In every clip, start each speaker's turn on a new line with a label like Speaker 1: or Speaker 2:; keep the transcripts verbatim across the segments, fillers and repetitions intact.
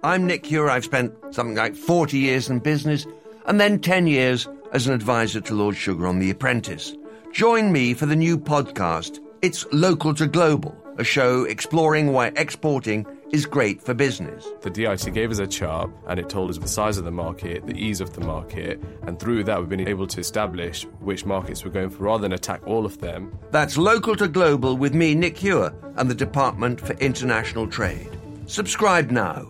Speaker 1: I'm Nick Cure. I've spent something like forty years in business and then ten years as an advisor to Lord Sugar on The Apprentice. Join me for the new podcast, It's Local to Global, a show exploring why exporting is great for business.
Speaker 2: The D I C gave us a chart and it told us the size of the market, the ease of the market, and through that we've been able to establish which markets we're going for rather than attack all of them.
Speaker 1: That's Local to Global with me, Nick Cure, and the Department for International Trade. Subscribe now.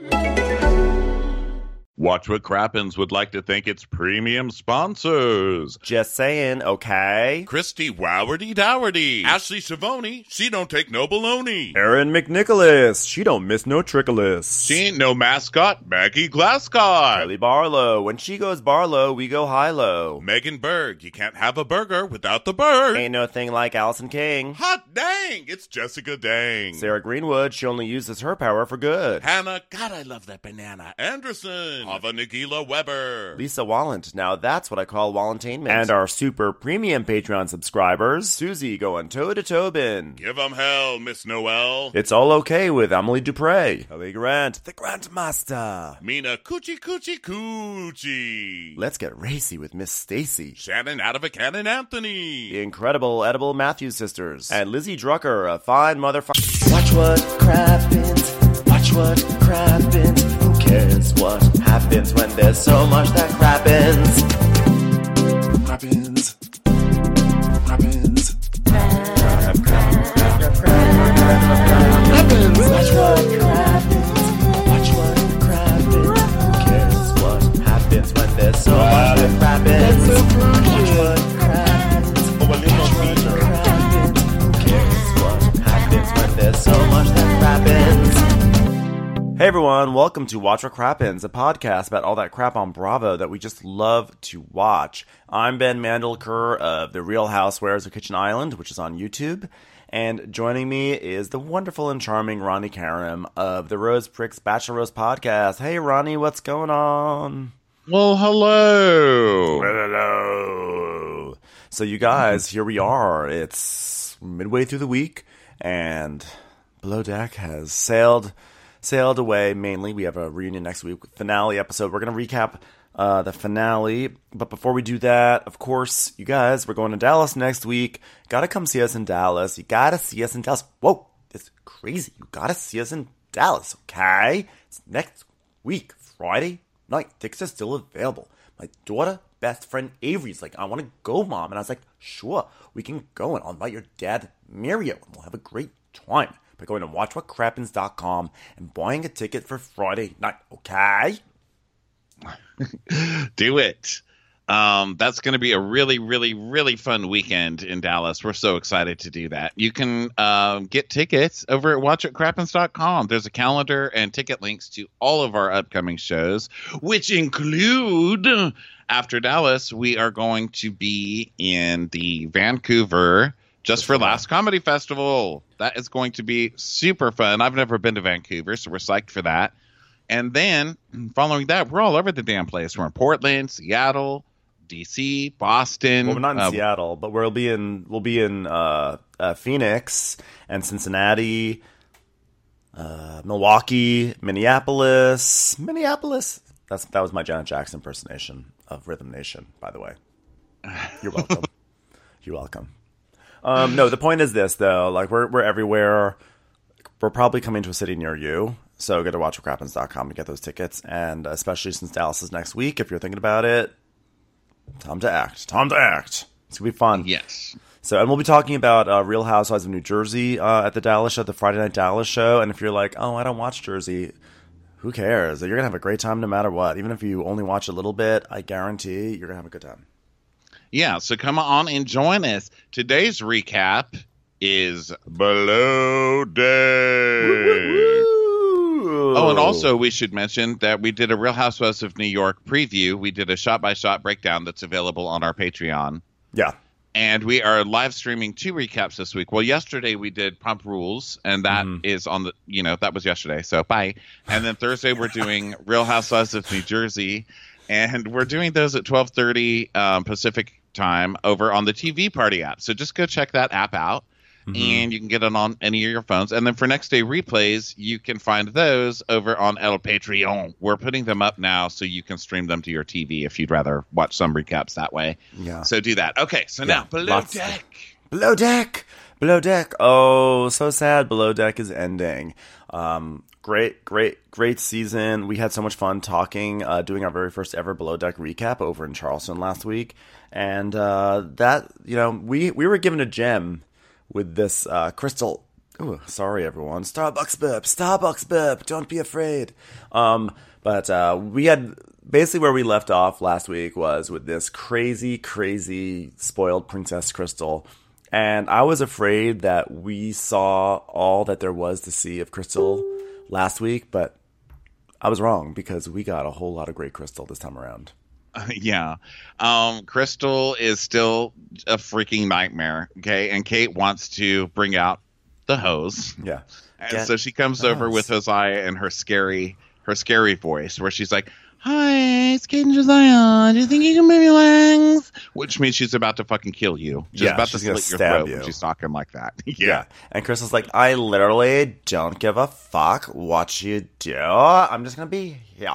Speaker 3: Watch What Crappens would like to thank its premium sponsors.
Speaker 4: Just saying, okay?
Speaker 5: Christy Wowardy Dowardy. Ashley Savoni, she don't take no baloney.
Speaker 4: Erin McNicholas, she don't miss no trickolas.
Speaker 5: She ain't no mascot, Maggie Glascott.
Speaker 4: Kelly Barlow, when she goes Barlow, we go high-low.
Speaker 5: Megan Berg, you can't have a burger without the bird.
Speaker 4: Ain't no thing like Allison King.
Speaker 5: Hot dang, it's Jessica Dang.
Speaker 4: Sarah Greenwood, she only uses her power for good.
Speaker 5: Hannah, God, I love that banana. Anderson. Ava Nagila Weber.
Speaker 4: Lisa Wallant, now that's what I call Wallantainment. And our super premium Patreon subscribers, Susie going toe to Tobin.
Speaker 5: Give 'em hell, Miss Noel.
Speaker 4: It's All Okay with Emily Dupre. Ellie Grant, the Grandmaster.
Speaker 5: Mina Coochie Coochie Coochie.
Speaker 4: Let's get racy with Miss Stacy.
Speaker 5: Shannon Out of a Cannon Anthony.
Speaker 4: The incredible Edible Matthews sisters. And Lizzie Drucker, a fine motherfucker.
Speaker 6: Watch what crappens. Watch what crappens. Who cares what happens when there's so much that crappens? Crappens. Crappens. Crap, crap, crap, crap, crap, crap, crappens. Watch what crappens. Watch what crappens. Who cares what happens when there's so much that crappens? Watch what crappens. Watch what crappens. Who cares what happens when there's so much that crappens?
Speaker 4: Hey everyone, welcome to Watch What Crappens, a podcast about all that crap on Bravo that we just love to watch. I'm Ben Mandelker of The Real Housewives of Kitchen Island, which is on YouTube, and joining me is the wonderful and charming Ronnie Karam of the Rose Pricks Bachelor Rose podcast. Hey Ronnie, what's going on?
Speaker 3: Well, hello.
Speaker 4: Hello. So you guys, here we are. It's midway through the week, and Below Deck has sailed... sailed away. Mainly, we have a reunion next week, finale episode. We're going to recap uh, the finale. But before we do that, of course, you guys, we're going to Dallas next week. Got to come see us in Dallas. You got to see us in Dallas. Whoa, it's crazy. You got to see us in Dallas, okay? It's next week, Friday night. Tickets are still available. My daughter, best friend Avery's like, I want to go, Mom. And I was like, sure, we can go. And I'll invite your dad, Mario, and we'll have a great time by going to watch what crappens dot com and buying a ticket for Friday night, okay?
Speaker 3: Do it. Um, that's going to be a really, really, really fun weekend in Dallas. We're so excited to do that. You can uh, get tickets over at watch what crappens dot com. There's a calendar and ticket links to all of our upcoming shows, which include, after Dallas, we are going to be in the Vancouver Just for Laughs Comedy Festival. That is going to be super fun. I've never been to Vancouver, so we're psyched for that. And then, following that, we're all over the damn place. We're in Portland, Seattle, D C, Boston.
Speaker 4: Well, we're not in
Speaker 3: uh,
Speaker 4: Seattle, but we'll be in we'll be in uh, uh, Phoenix and Cincinnati, uh, Milwaukee, Minneapolis. Minneapolis. That's that was my Janet Jackson impersonation of Rhythm Nation, by the way. You're welcome. You're welcome. Um, no, the point is this, though. Like, we're we're everywhere. We're probably coming to a city near you. So go to watch what crappens dot com to get those tickets. And especially since Dallas is next week, if you're thinking about it, time to act. Time to act. It's going to be fun.
Speaker 3: Yes.
Speaker 4: So, and we'll be talking about uh, Real Housewives of New Jersey uh, at the Dallas show, the Friday Night Dallas show. And if you're like, oh, I don't watch Jersey, who cares? You're going to have a great time no matter what. Even if you only watch a little bit, I guarantee you're going to have a good time.
Speaker 3: Yeah, so come on and join us. Today's recap is Below Deck. Oh, and also we should mention that we did a Real Housewives of New York preview. We did a shot-by-shot breakdown that's available on our Patreon.
Speaker 4: Yeah.
Speaker 3: And we are live streaming two recaps this week. Well, yesterday we did Pump Rules, and that mm-hmm. is on the, you know, that was yesterday, so bye. And then Thursday we're doing Real Housewives of New Jersey, and we're doing those at twelve thirty um, Pacific time over on the T V Party app. So just go check that app out. mm-hmm. and you can get it on any of your phones. And then for next day replays, you can find those over on El Patreon. We're putting them up now so you can stream them to your T V if you'd rather watch some recaps that way.
Speaker 4: Yeah.
Speaker 3: So do that. Okay, so
Speaker 4: yeah,
Speaker 3: now Below
Speaker 4: lots
Speaker 3: Deck.
Speaker 4: Of, Below Deck. Below Deck. Oh, so sad. Below Deck is ending. Um, great, great, great season. We had so much fun talking, uh, doing our very first ever Below Deck recap over in Charleston last week. And uh, that, you know, we, we were given a gem with this uh, Crystal. Ooh, sorry, everyone. Starbucks burp. Starbucks burp. Don't be afraid. Um, but uh, we had basically where we left off last week was with this crazy, crazy spoiled Princess Crystal. And I was afraid that we saw all that there was to see of Crystal last week, but I was wrong because we got a whole lot of great Crystal this time around.
Speaker 3: Uh, yeah. Um, Crystal is still a freaking nightmare, okay? And Kate wants to bring out the hose.
Speaker 4: Yeah.
Speaker 3: And
Speaker 4: Get
Speaker 3: so she comes
Speaker 4: hose.
Speaker 3: over with Josiah and her scary her scary voice where she's like, "Hi, it's Kate and Josiah. Do you think you can move your legs?" Which means she's about to fucking kill you. She's
Speaker 4: Yeah,
Speaker 3: about
Speaker 4: she's
Speaker 3: to
Speaker 4: gonna
Speaker 3: slit your
Speaker 4: stab
Speaker 3: throat
Speaker 4: you.
Speaker 3: when she's talking like that. yeah.
Speaker 4: Yeah. And Crystal's like, I literally don't give a fuck what you do. I'm just going to be here.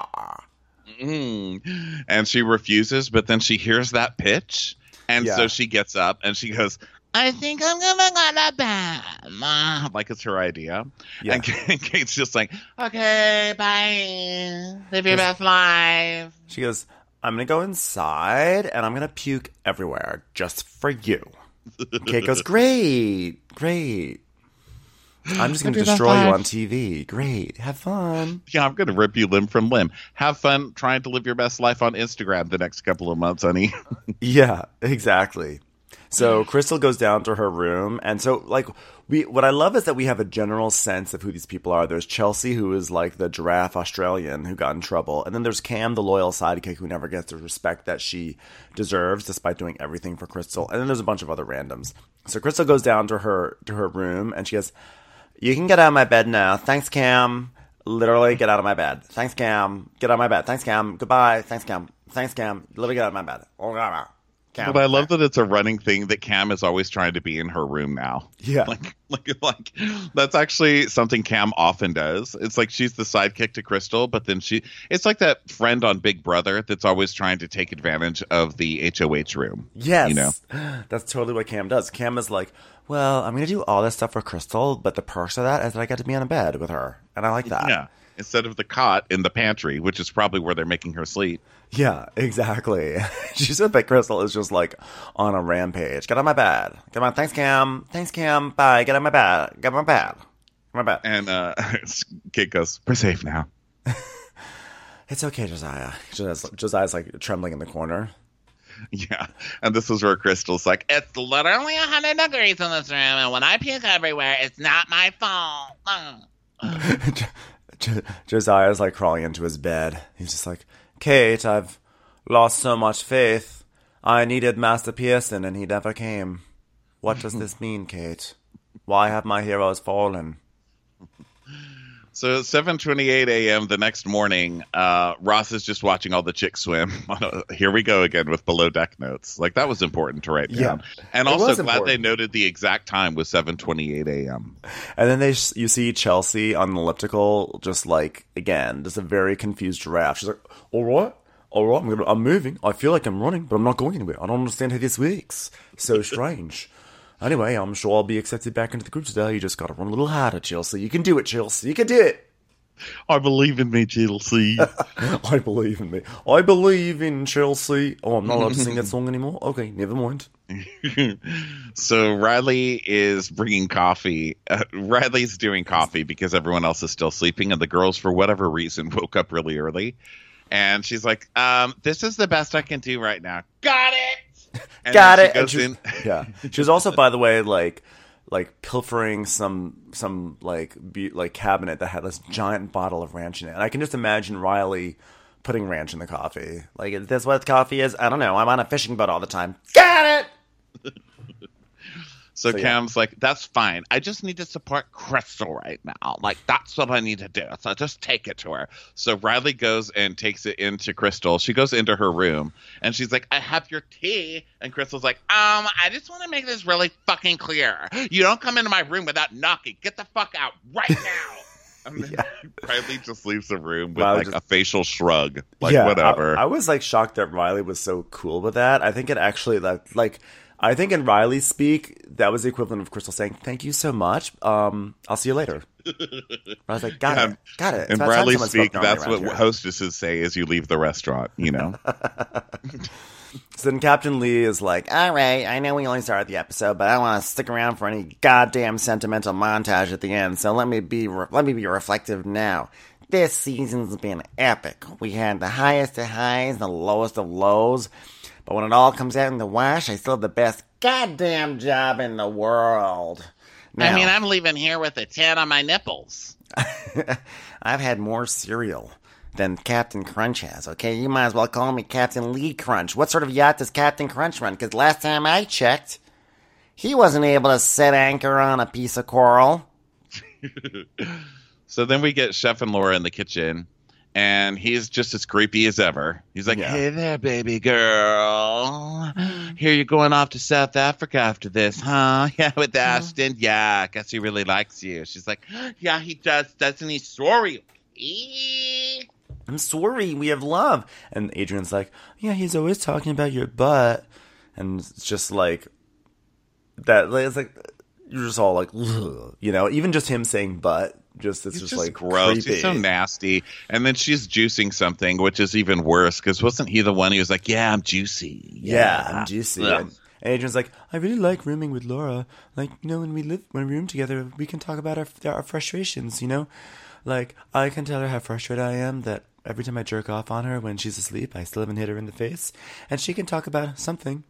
Speaker 3: Mm. And she refuses, but then she hears that pitch. And
Speaker 4: Yeah.
Speaker 3: so she gets up and she goes, "I think I'm gonna go to bed, Ma." Like it's her idea.
Speaker 4: Yeah.
Speaker 3: And Kate's just like, "Okay, bye. Live your best life."
Speaker 4: She goes, I'm going to go inside and I'm going to puke everywhere just for you. Kate goes, great, great. I'm just going to
Speaker 3: Live your
Speaker 4: destroy
Speaker 3: best
Speaker 4: you
Speaker 3: life.
Speaker 4: on T V. Great. Have fun.
Speaker 3: Yeah, I'm gonna rip you limb from limb. Have fun trying to live your best life on Instagram the next couple of months, honey.
Speaker 4: Yeah, exactly. So Crystal goes down to her room, and so like we, what I love is that we have a general sense of who these people are. There's Chelsea, who is like the giraffe Australian who got in trouble, and then there's Cam, the loyal sidekick who never gets the respect that she deserves, despite doing everything for Crystal. And then there's a bunch of other randoms. So Crystal goes down to her to her room, and she goes, "You can get out of my bed now. Thanks, Cam. Literally, get out of my bed. Thanks, Cam. Get out of my bed. Thanks, Cam. Goodbye. Thanks, Cam. Thanks, Cam. Literally, get out of my bed." Cam.
Speaker 3: But I love that it's a running thing that Cam is always trying to be in her room now.
Speaker 4: Yeah.
Speaker 3: Like, like, like that's actually something Cam often does. It's like she's the sidekick to Crystal, but then she, it's like that friend on Big Brother that's always trying to take advantage of the H O H room.
Speaker 4: Yes.
Speaker 3: You know?
Speaker 4: That's totally what Cam does. Cam is like, well, I'm going to do all this stuff for Crystal, but the perks of that is that I get to be on a bed with her. And I like that.
Speaker 3: Yeah. Instead of the cot in the pantry, which is probably where they're making her sleep.
Speaker 4: Yeah, exactly. She said that Crystal is just like on a rampage. Get on my bed. Get on. Thanks, Cam. Thanks, Cam. Bye. Get on my bed. Get on my bed. Get on my bed.
Speaker 3: And uh, Kate goes, "We're safe now."
Speaker 4: It's okay, Josiah. Josiah's, Josiah's like trembling in the corner.
Speaker 3: Yeah. And this is where Crystal's like, "It's literally one hundred degrees in this room, and when I puke everywhere, it's not my fault."
Speaker 4: J- J- Josiah's like crawling into his bed. He's just like, Kate, I've lost so much faith. I needed Master Pearson and he never came. What does this mean, Kate? Why have my heroes fallen?
Speaker 3: So seven twenty-eight a.m. the next morning, uh, Ross is just watching all the chicks swim. Here we go again with below deck notes. Like, that was important to write down.
Speaker 4: Yeah,
Speaker 3: and
Speaker 4: it
Speaker 3: also
Speaker 4: was
Speaker 3: glad
Speaker 4: important.
Speaker 3: they noted the exact time was seven twenty-eight a.m.
Speaker 4: And then they, you see Chelsea on the elliptical, just like, again, just a very confused giraffe. She's like, all right, all right, I'm, gonna, I'm moving. I feel like I'm running, but I'm not going anywhere. I don't understand how this works. So strange. Anyway, I'm sure I'll be accepted back into the group today. You just got to run a little harder, Chelsea. You can do it, Chelsea. You can do it.
Speaker 3: I believe in me, Chelsea.
Speaker 4: I believe in me. I believe in Chelsea. Oh, I'm not allowed to sing that song anymore? Okay, never mind.
Speaker 3: So Riley is bringing coffee. Uh, Riley's doing coffee because everyone else is still sleeping, and the girls, for whatever reason, woke up really early. And she's like, um, "This is the best I can do right now." Got it. And
Speaker 4: Got
Speaker 3: then
Speaker 4: it.
Speaker 3: she
Speaker 4: And
Speaker 3: goes
Speaker 4: she was-
Speaker 3: in.
Speaker 4: yeah. She was also, by the way, like, like pilfering some some like be, like cabinet that had this giant bottle of ranch in it. And I can just imagine Riley putting ranch in the coffee. Like, is this what coffee is? I don't know. I'm on a fishing boat all the time. Got it.
Speaker 3: So,
Speaker 4: So, yeah.
Speaker 3: Cam's like, that's fine. I just need to support Crystal right now. Like, that's what I need to do. So just take it to her. So Riley goes and takes it into Crystal. She goes into her room and she's like, I have your tea. And Crystal's like, um, I just want to make this really fucking clear. You don't come into my room without knocking. Get the fuck out right now. And then
Speaker 4: Yeah.
Speaker 3: Riley just leaves the room with
Speaker 4: Riley
Speaker 3: like
Speaker 4: just-
Speaker 3: a facial shrug. Like,
Speaker 4: yeah,
Speaker 3: whatever.
Speaker 4: I, I was like shocked that Riley was so cool with that. I think it actually like like I think in Riley's speak that was the equivalent of Crystal saying, "Thank you so much. Um, I'll see you later." I was like, "Got
Speaker 3: Yeah,
Speaker 4: it, got it." It's
Speaker 3: In
Speaker 4: about time
Speaker 3: Riley
Speaker 4: someone
Speaker 3: speak,
Speaker 4: spoke normally
Speaker 3: that's
Speaker 4: around
Speaker 3: what
Speaker 4: here.
Speaker 3: hostesses say as you leave the restaurant, you know?
Speaker 4: So then Captain Lee is like, "All right, I know we only started the episode, but I don't want to stick around for any goddamn sentimental montage at the end. So let me be re- let me be reflective now. This season's been epic. We had the highest of highs, the lowest of lows. But when it all comes out in the wash, I still have the best goddamn job in the world.
Speaker 3: I
Speaker 4: Now,
Speaker 3: mean, I'm leaving here with a tan on my nipples.
Speaker 4: I've had more cereal than Captain Crunch has, okay? You might as well call me Captain Lee Crunch. What sort of yacht does Captain Crunch run? Because last time I checked, he wasn't able to set anchor on a piece of coral."
Speaker 3: So then we get Chef and Laura in the kitchen, and he's just as creepy as ever. He's like,
Speaker 4: Yeah.
Speaker 3: hey there, baby girl. Hear you going off to South Africa after this, huh? Yeah, with Ashton? Yeah, I guess he really likes you. She's like, yeah, he does, doesn't he? Sorry. Eee.
Speaker 4: I'm sorry, we have love. And Adrian's like, yeah, he's always talking about your butt. And it's just like, that, it's like, you're just all like, ugh, you know, even just him saying butt, just, it's
Speaker 3: He's
Speaker 4: just,
Speaker 3: just
Speaker 4: like,
Speaker 3: gross.
Speaker 4: creepy.
Speaker 3: He's so nasty. And then she's juicing something, which is even worse, because wasn't he the one who was like, yeah, I'm juicy.
Speaker 4: Yeah, I'm juicy.
Speaker 3: Ugh.
Speaker 4: And, and Adrian's like, I really like rooming with Laura. Like, you know, when we live, when we room together, we can talk about our, our frustrations, you know? Like, I can tell her how frustrated I am that every time I jerk off on her when she's asleep, I still haven't hit her in the face. And she can talk about something.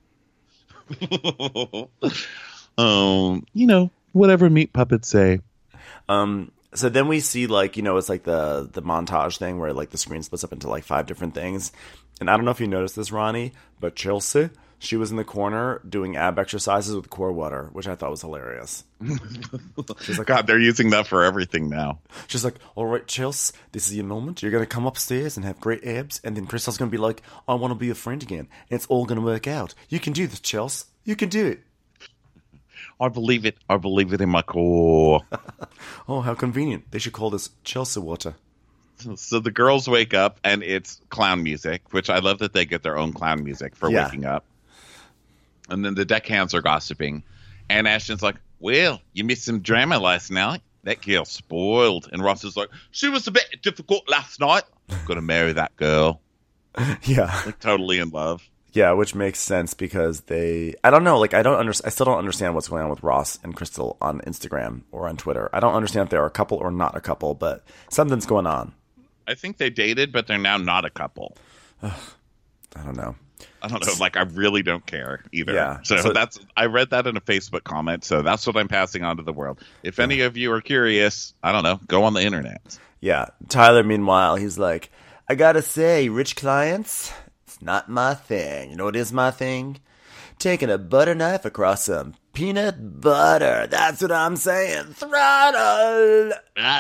Speaker 3: um, you know, whatever meat puppets say.
Speaker 4: Um, so then we see, like, you know, it's like the the montage thing where, like, the screen splits up into, like, five different things. And I don't know if you noticed this, Ronnie, but Chelsea, she was in the corner doing ab exercises with core water, which I thought was hilarious. She's like,
Speaker 3: God, they're using that for everything now.
Speaker 4: she's like, all right, Chelsea, this is your moment. You're going to come upstairs and have great abs. And then Crystal's going to be like, I want to be a friend again. And it's all going to work out. You can do this, Chelsea. You can do it.
Speaker 3: I believe it. I believe it in my core.
Speaker 4: Oh, how convenient. They should call this Chelsea water.
Speaker 3: So the girls wake up and it's clown music, which I love that they get their own clown music for
Speaker 4: Yeah.
Speaker 3: waking up. And then the deckhands are gossiping. And Ashton's like, well, you missed some drama last night. That girl spoiled. And Ross is like, she was a bit difficult last night. I'm going to marry that girl.
Speaker 4: Yeah.
Speaker 3: Like totally in love.
Speaker 4: Yeah, which makes sense because they, I don't know, like, I don't under, I still don't understand what's going on with Ross and Crystal on Instagram or on Twitter. I don't understand if they're a couple or not a couple, but something's going on.
Speaker 3: I think they dated, but they're now not a couple.
Speaker 4: I don't know.
Speaker 3: I don't know. Like, I really don't care either.
Speaker 4: Yeah.
Speaker 3: So,
Speaker 4: So-
Speaker 3: that's, I read that in a Facebook comment. So that's what I'm passing on to the world. If any of you are curious, I don't know, go on the internet.
Speaker 4: Yeah. Tyler, meanwhile, he's like, I gotta say, rich clients, it's not my thing. You know what is my thing? Taking a butter knife across some peanut butter. That's what I'm saying. Throttle.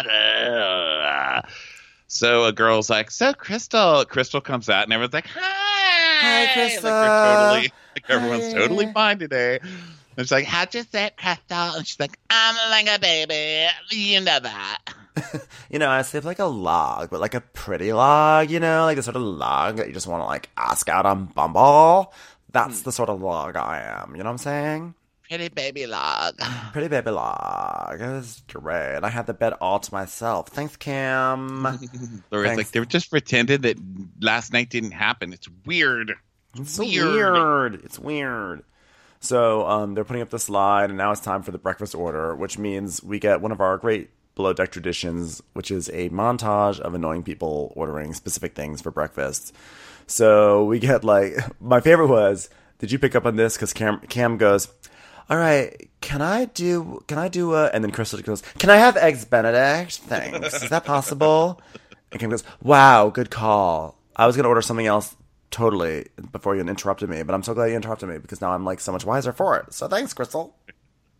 Speaker 3: So a girl's like, so Crystal. Crystal comes out and everyone's like, hi.
Speaker 4: Hi, Crystal.
Speaker 3: Like, they're totally, like everyone's
Speaker 4: Hi.
Speaker 3: totally fine today. And she's like, how'd you say it, Crystal? And she's like, I'm like a baby. You know that.
Speaker 4: You know, I sleep like a log, but like a pretty log, you know, like the sort of log that you just want to like ask out on Bumble. That's the sort of log I am. You know what I'm saying?
Speaker 3: Pretty baby log.
Speaker 4: Pretty baby log. It was great. I had the bed all to myself. Thanks, Cam.
Speaker 3: Laura's
Speaker 4: Thanks.
Speaker 3: like, they were just pretended that last night didn't happen. It's weird.
Speaker 4: It's so weird. It's weird. So um, they're putting up the slide, and now it's time for the breakfast order, which means we get one of our great Below Deck traditions, which is a montage of annoying people ordering specific things for breakfast. So we get like, my favorite was, did you pick up on this? Because Cam, Cam goes, all right, can I do, can I do a, and then Crystal goes, can I have Eggs Benedict? Thanks. Is that possible? And Cam goes, wow, good call. I was going to order something else totally before you interrupted me, but I'm so glad you interrupted me because now I'm like so much wiser for it. So thanks, Crystal.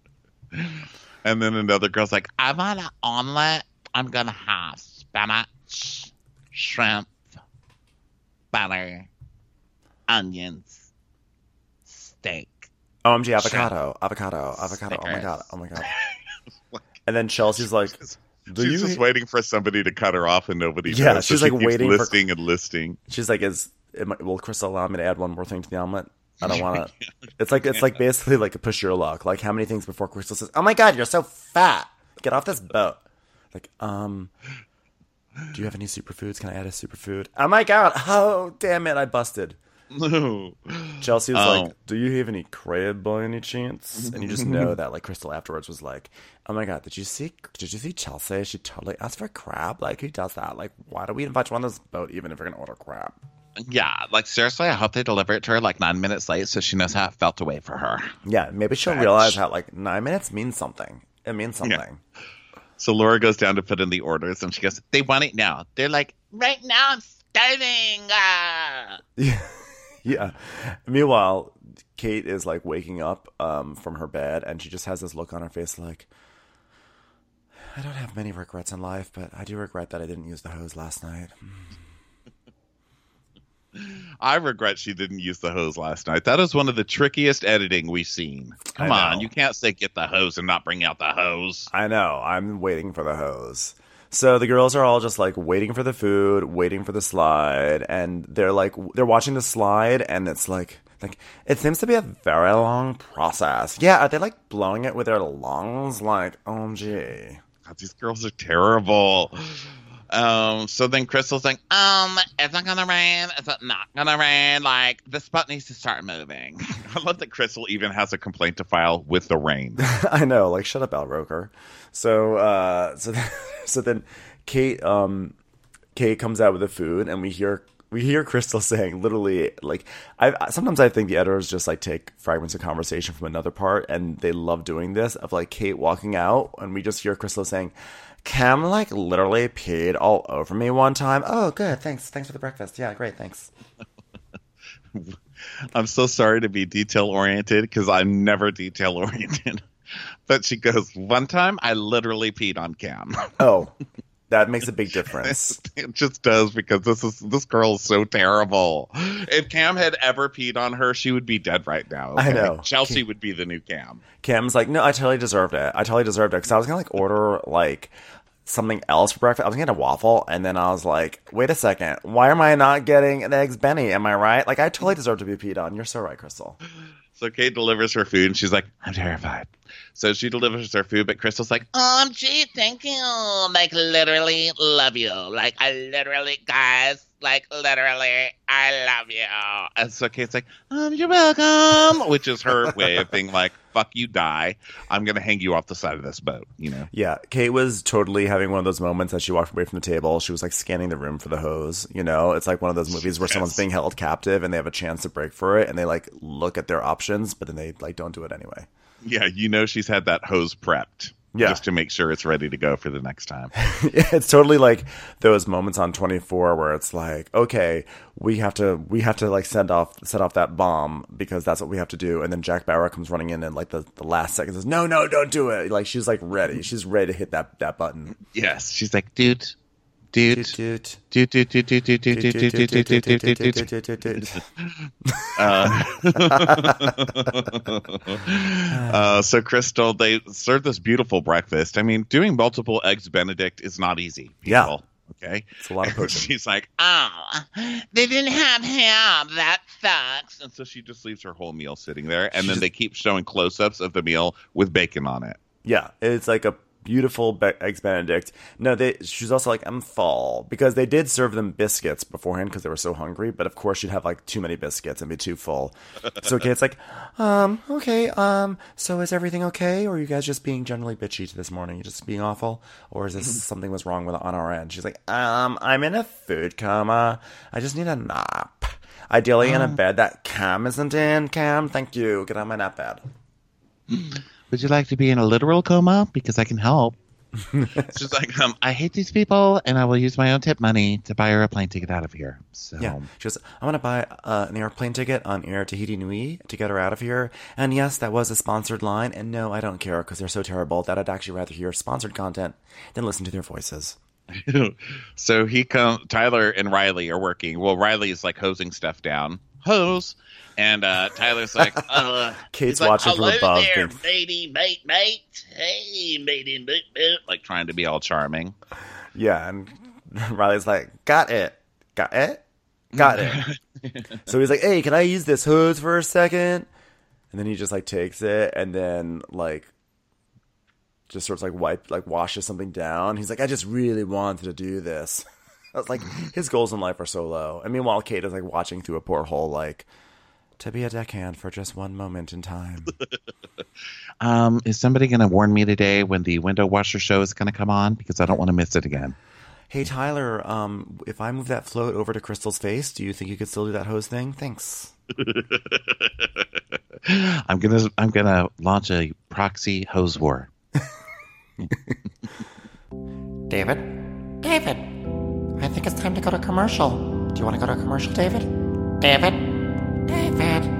Speaker 3: And then another girl's like, I want an omelet. I'm going to have spinach, shrimp, butter, onions, steak.
Speaker 4: O M G, avocado, avocado, avocado. Oh my god, oh my god. And then Chelsea's like, Do
Speaker 3: she's
Speaker 4: you
Speaker 3: just waiting for somebody to cut her off, and nobody
Speaker 4: Yeah,
Speaker 3: does.
Speaker 4: she's
Speaker 3: so she
Speaker 4: like
Speaker 3: keeps
Speaker 4: waiting for-
Speaker 3: listing and listing.
Speaker 4: She's like, "Is am I, will Crystal allow me to add one more thing to the omelet? I don't want to." It's like it's like basically like a push your luck. Like how many things before Crystal says, "Oh my god, you're so fat. Get off this boat." Like, um, do you have any superfoods? Can I add a superfood? Oh my god! Oh damn it! I busted.
Speaker 3: No.
Speaker 4: Chelsea was
Speaker 3: Oh.
Speaker 4: like, "Do you have any crab by any chance?" And you just know that like Crystal afterwards was like, "Oh my god, did you see? Did you see Chelsea? She totally asked for crab. Like who does that? Like why do we invite you on this boat even if we're gonna order crab?"
Speaker 3: Yeah, like seriously, I hope they deliver it to her like nine minutes late so she knows how it felt to wait for her.
Speaker 4: Yeah, maybe she'll
Speaker 3: Bitch.
Speaker 4: realize how like nine minutes means something. It means something.
Speaker 3: So Laura goes down to put in the orders, and she goes, "They want it now." They're like, "Right now, I'm starving." Ah.
Speaker 4: Yeah. Yeah. Meanwhile, Kate is like waking up um, from her bed, and she just has this look on her face like, I don't have many regrets in life, but I do regret that I didn't use the hose last night.
Speaker 3: I regret she didn't use the hose last night. That is one of the trickiest editing we've seen. Come
Speaker 4: I
Speaker 3: on,
Speaker 4: know.
Speaker 3: you can't say get the hose and not bring out the hose.
Speaker 4: I know. I'm waiting for the hose. So the girls are all just like waiting for the food, waiting for the slide, and they're like they're watching the slide, and it's like like it seems to be a very long process. Yeah, are they like blowing it with their lungs? Like, O M G.
Speaker 3: God, these girls are terrible. Um, so then Crystal's like, um, it's not gonna rain. It's not gonna rain. Like, this boat needs to start moving. I love that Crystal even has a complaint to file with the rain.
Speaker 4: I know, like shut up, Al Roker. So, uh, so, then, so then Kate, um, Kate comes out with the food, and we hear we hear Crystal saying, literally, like, I sometimes I think the editors just like take fragments of conversation from another part, and they love doing this of like Kate walking out, and we just hear Crystal saying, Cam like literally peed all over me one time. Oh, good, thanks, thanks for the breakfast. Yeah, great, thanks.
Speaker 3: I'm so sorry to be detail oriented because I'm never detail oriented. But she goes, one time I literally peed on Cam.
Speaker 4: Oh, that makes a big difference.
Speaker 3: It just does, because this is this girl is so terrible. If Cam had ever peed on her, she would be dead right now.
Speaker 4: I know.
Speaker 3: Chelsea
Speaker 4: Cam-
Speaker 3: would be the new Cam.
Speaker 4: Cam's like, no, I totally deserved it. I totally deserved it because I was gonna like order like something else for breakfast. I was gonna get a waffle, and then I was like, wait a second, why am I not getting an eggs Benny? Am I right? Like, I totally deserve to be peed on. You're so right, Crystal.
Speaker 3: So Kate delivers her food, and she's like, I'm terrified. So she delivers her food, but Crystal's like, O M G, thank you. Like, literally love you. Like, I literally, guys, like, literally, I love you. And so Kate's like, um, you're welcome, which is her way of being like, fuck you, die. I'm going to hang you off the side of this boat, you know?
Speaker 4: Yeah, Kate was totally having one of those moments as she walked away from the table. She was like scanning the room for the hose. You know, it's like one of those movies where
Speaker 3: Yes.
Speaker 4: someone's being held captive and they have a chance to break for it, and they like look at their options, but then they like don't do it anyway.
Speaker 3: Yeah, you know she's had that hose prepped.
Speaker 4: Yeah.
Speaker 3: Just to make sure it's ready to go for the next time.
Speaker 4: It's totally like those moments on twenty-four where it's like, okay, we have to we have to like send off set off that bomb because that's what we have to do, and then Jack Bauer comes running in and like the, the last second says, no, no, don't do it. Like she's like ready. She's ready to hit that that button.
Speaker 3: Yes. She's like, dude, dude,
Speaker 4: Toot,
Speaker 3: dude, dude, dude, dude, dude, dude, dude, dude, dude, dude, dude, dude, dude, dude.
Speaker 4: toot, toot, toot.
Speaker 3: Uh, uh, so Crystal, they serve this beautiful breakfast. I mean, doing multiple eggs Benedict is not easy, people.
Speaker 4: Yeah.
Speaker 3: Okay.
Speaker 4: It's a lot of
Speaker 3: And
Speaker 4: potion.
Speaker 3: she's like, oh, they didn't have ham. That sucks. And so she just leaves her whole meal sitting there. And
Speaker 4: She
Speaker 3: then
Speaker 4: just-
Speaker 3: they keep showing close-ups of the meal with bacon on it.
Speaker 4: Yeah, it's like a beautiful be- eggs Benedict. No, they. She's also like, I'm full, because they did serve them biscuits beforehand because they were so hungry. But of course, she'd have like too many biscuits and be too full. So Kate's like, um, okay, um, so is everything okay, or are you guys just being generally bitchy this morning? You just being awful, or is this something was wrong with on our end? She's like, um, I'm in a food coma. I just need a nap. Ideally in a bed that Cam isn't in. Cam, thank you. Get on my nap bed.
Speaker 3: Would you like to be in a literal coma? Because I can help. She's like, um, I hate these people, and I will use my own tip money to buy her a plane ticket out of here. So
Speaker 4: Yeah, she goes, I'm going to buy uh, an airplane ticket on Air Tahiti Nui to get her out of here. And yes, that was a sponsored line. And no, I don't care because they're so terrible that I'd actually rather hear sponsored content than listen to their voices.
Speaker 3: So he comes. Tyler and Riley are working. Well, Riley's like hosing stuff down. Hose. And uh, Tyler's like, uh,
Speaker 4: Kate's
Speaker 3: he's like,
Speaker 4: watching from
Speaker 3: hello
Speaker 4: above.
Speaker 3: there,
Speaker 4: being-
Speaker 3: matey, mate, mate. Hey, matey, mate, mate. Like trying to be all charming.
Speaker 4: Yeah, and Riley's like, got it. Got it? Got it. So he's like, hey, can I use this hose for a second? And then he just like takes it and then like just sort of like wipe, like washes something down. He's like, I just really wanted to do this. I was like, his goals in life are so low. And meanwhile, Kate is like watching through a porthole, like, to be a deckhand for just one moment in time.
Speaker 3: Um, is somebody going to warn me today when the window washer show is going to come on? Because I don't want to miss it again.
Speaker 4: Hey, Tyler, um, if I move that float over to Crystal's face, do you think you could still do that hose thing? Thanks.
Speaker 3: I'm gonna I'm gonna launch a proxy hose war.
Speaker 6: David? David! I think it's time to go to commercial. Do you want to go to commercial, David? David? David?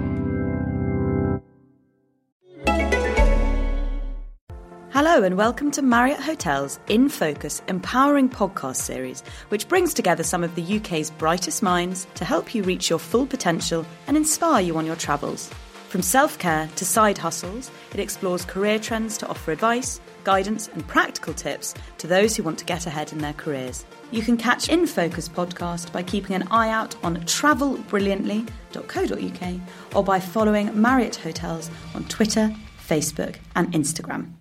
Speaker 7: Hello and welcome to Marriott Hotels In Focus Empowering Podcast Series, which brings together some of the U K's brightest minds to help you reach your full potential and inspire you on your travels. From self-care to side hustles, it explores career trends to offer advice, guidance and practical tips to those who want to get ahead in their careers. You can catch In Focus podcast by keeping an eye out on travel brilliantly dot co dot uk or by following Marriott Hotels on Twitter, Facebook and Instagram.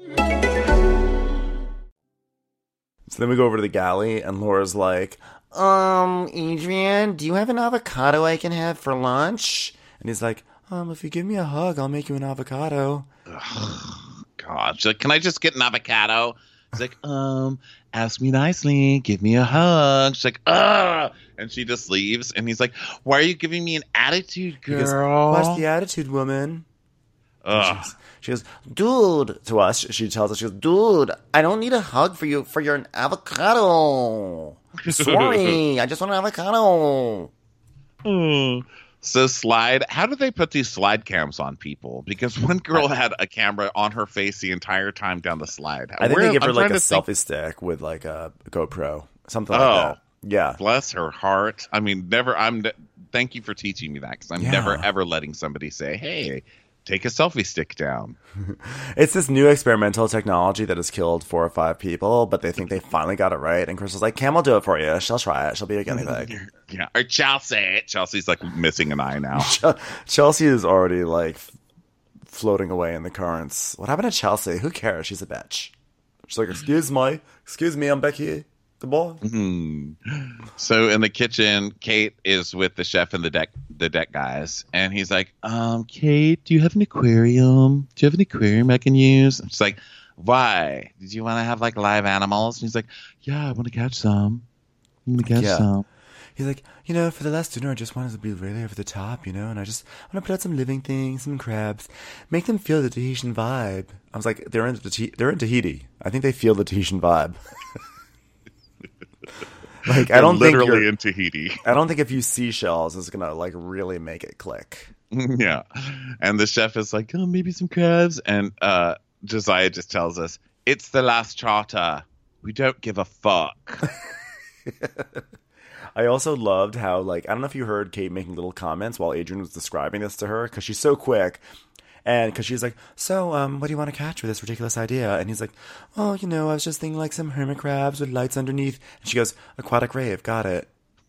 Speaker 4: So then we go over to the galley, and Laura's like, um, Adrian, do you have an avocado I can have for lunch? And he's like, um, if you give me a hug, I'll make you an avocado.
Speaker 3: God, she's like, can I just get an avocado? He's like, um, ask me nicely, give me a hug. She's like, ah, and she just leaves. And he's like, why are you giving me an attitude,
Speaker 4: He goes,
Speaker 3: girl?
Speaker 4: what's the attitude, woman?
Speaker 3: Ugh.
Speaker 4: She goes, dude, to us, she tells us, she goes, dude, I don't need a hug for you for your avocado. Sorry, I just want an avocado.
Speaker 3: Mm. So slide, how do they put these slide cams on people? Because one girl had a camera on her face the entire time down the slide.
Speaker 4: I think
Speaker 3: Where-
Speaker 4: they give her
Speaker 3: I'm
Speaker 4: like a
Speaker 3: trying to think-
Speaker 4: selfie stick with like a GoPro, something
Speaker 3: Oh.
Speaker 4: like that. Yeah.
Speaker 3: Bless her heart. I mean, never. I'm. ne- Thank you for teaching me that, because I'm
Speaker 4: Yeah.
Speaker 3: never ever letting somebody say, "Hey, take a selfie stick down."
Speaker 4: It's this new experimental technology that has killed four or five people, but they think they finally got it right. And Crystal's like, Cam will do it for you. She'll try it. She'll be a guinea pig.
Speaker 3: Yeah. Or Chelsea. Chelsea's like missing an eye now.
Speaker 4: Ch- Chelsea is already like f- floating away in the currents. What happened to Chelsea? Who cares? She's a bitch. She's like, excuse me. Excuse me, I'm back here. The boy.
Speaker 3: Hmm. So in the kitchen, Kate is with the chef and the deck the deck guys, and he's like, "Um, Kate, do you have an aquarium? Do you have an aquarium I can use?" And she's like, "Why? Did you want to have like live animals?" And he's like, "Yeah, I want to catch some. I want to catch
Speaker 4: Yeah.
Speaker 3: some."
Speaker 4: He's like, you know, for the last dinner, I just wanted to be really over the top, you know, and I just want to put out some living things, some crabs, make them feel the Tahitian vibe. I was like, they're in, Tahiti- they're in Tahiti. I think they feel the Tahitian vibe. Like, I don't think
Speaker 3: literally
Speaker 4: you're-
Speaker 3: in Tahiti.
Speaker 4: I don't think if you seashells is gonna like really make it click.
Speaker 3: Yeah. And the chef is like, "Oh, maybe some crabs." And uh, Josiah just tells us, "It's the last charter. We don't give a fuck."
Speaker 4: I also loved how, like, I don't know if you heard Kate making little comments while Adrian was describing this to her, because she's so quick. And because she's like, so, um, what do you want to catch with this ridiculous idea? And he's like, oh, you know, I was just thinking like some hermit crabs with lights underneath. And she goes, aquatic rave, got it.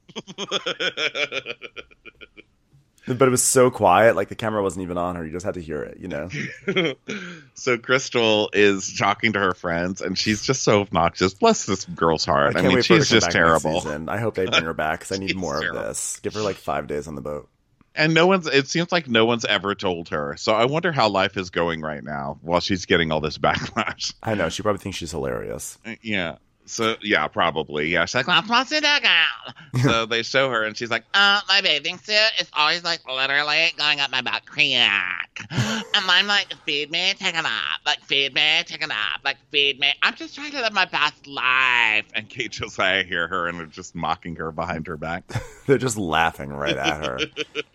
Speaker 4: But it was so quiet, like the camera wasn't even on her. You just had to hear it, you know?
Speaker 3: So Crystal is talking to her friends, and she's just so obnoxious. Bless this girl's heart. I,
Speaker 4: can't
Speaker 3: mean,
Speaker 4: wait for her
Speaker 3: she's
Speaker 4: to come
Speaker 3: just
Speaker 4: back next
Speaker 3: terrible.
Speaker 4: season. I hope they bring her back because I need
Speaker 3: She's
Speaker 4: more
Speaker 3: terrible.
Speaker 4: of this. Give her like five days on the boat.
Speaker 3: And no one's, it seems like no one's ever told her. So I wonder how life is going right now while she's getting all this backlash.
Speaker 4: I know. She probably thinks she's hilarious.
Speaker 3: Yeah. So, yeah, probably. Yeah. She's like, "Well, what's it again?" So they show her, and she's like, "Uh, my bathing suit is always, like, literally going up my butt crack." back. And I'm like, feed me, take a nap. Like, feed me, take a nap. Like, feed me. I'm just trying to live my best life. And Kate Josiah hear her and they're just mocking her behind her back.
Speaker 4: They're just laughing right at her.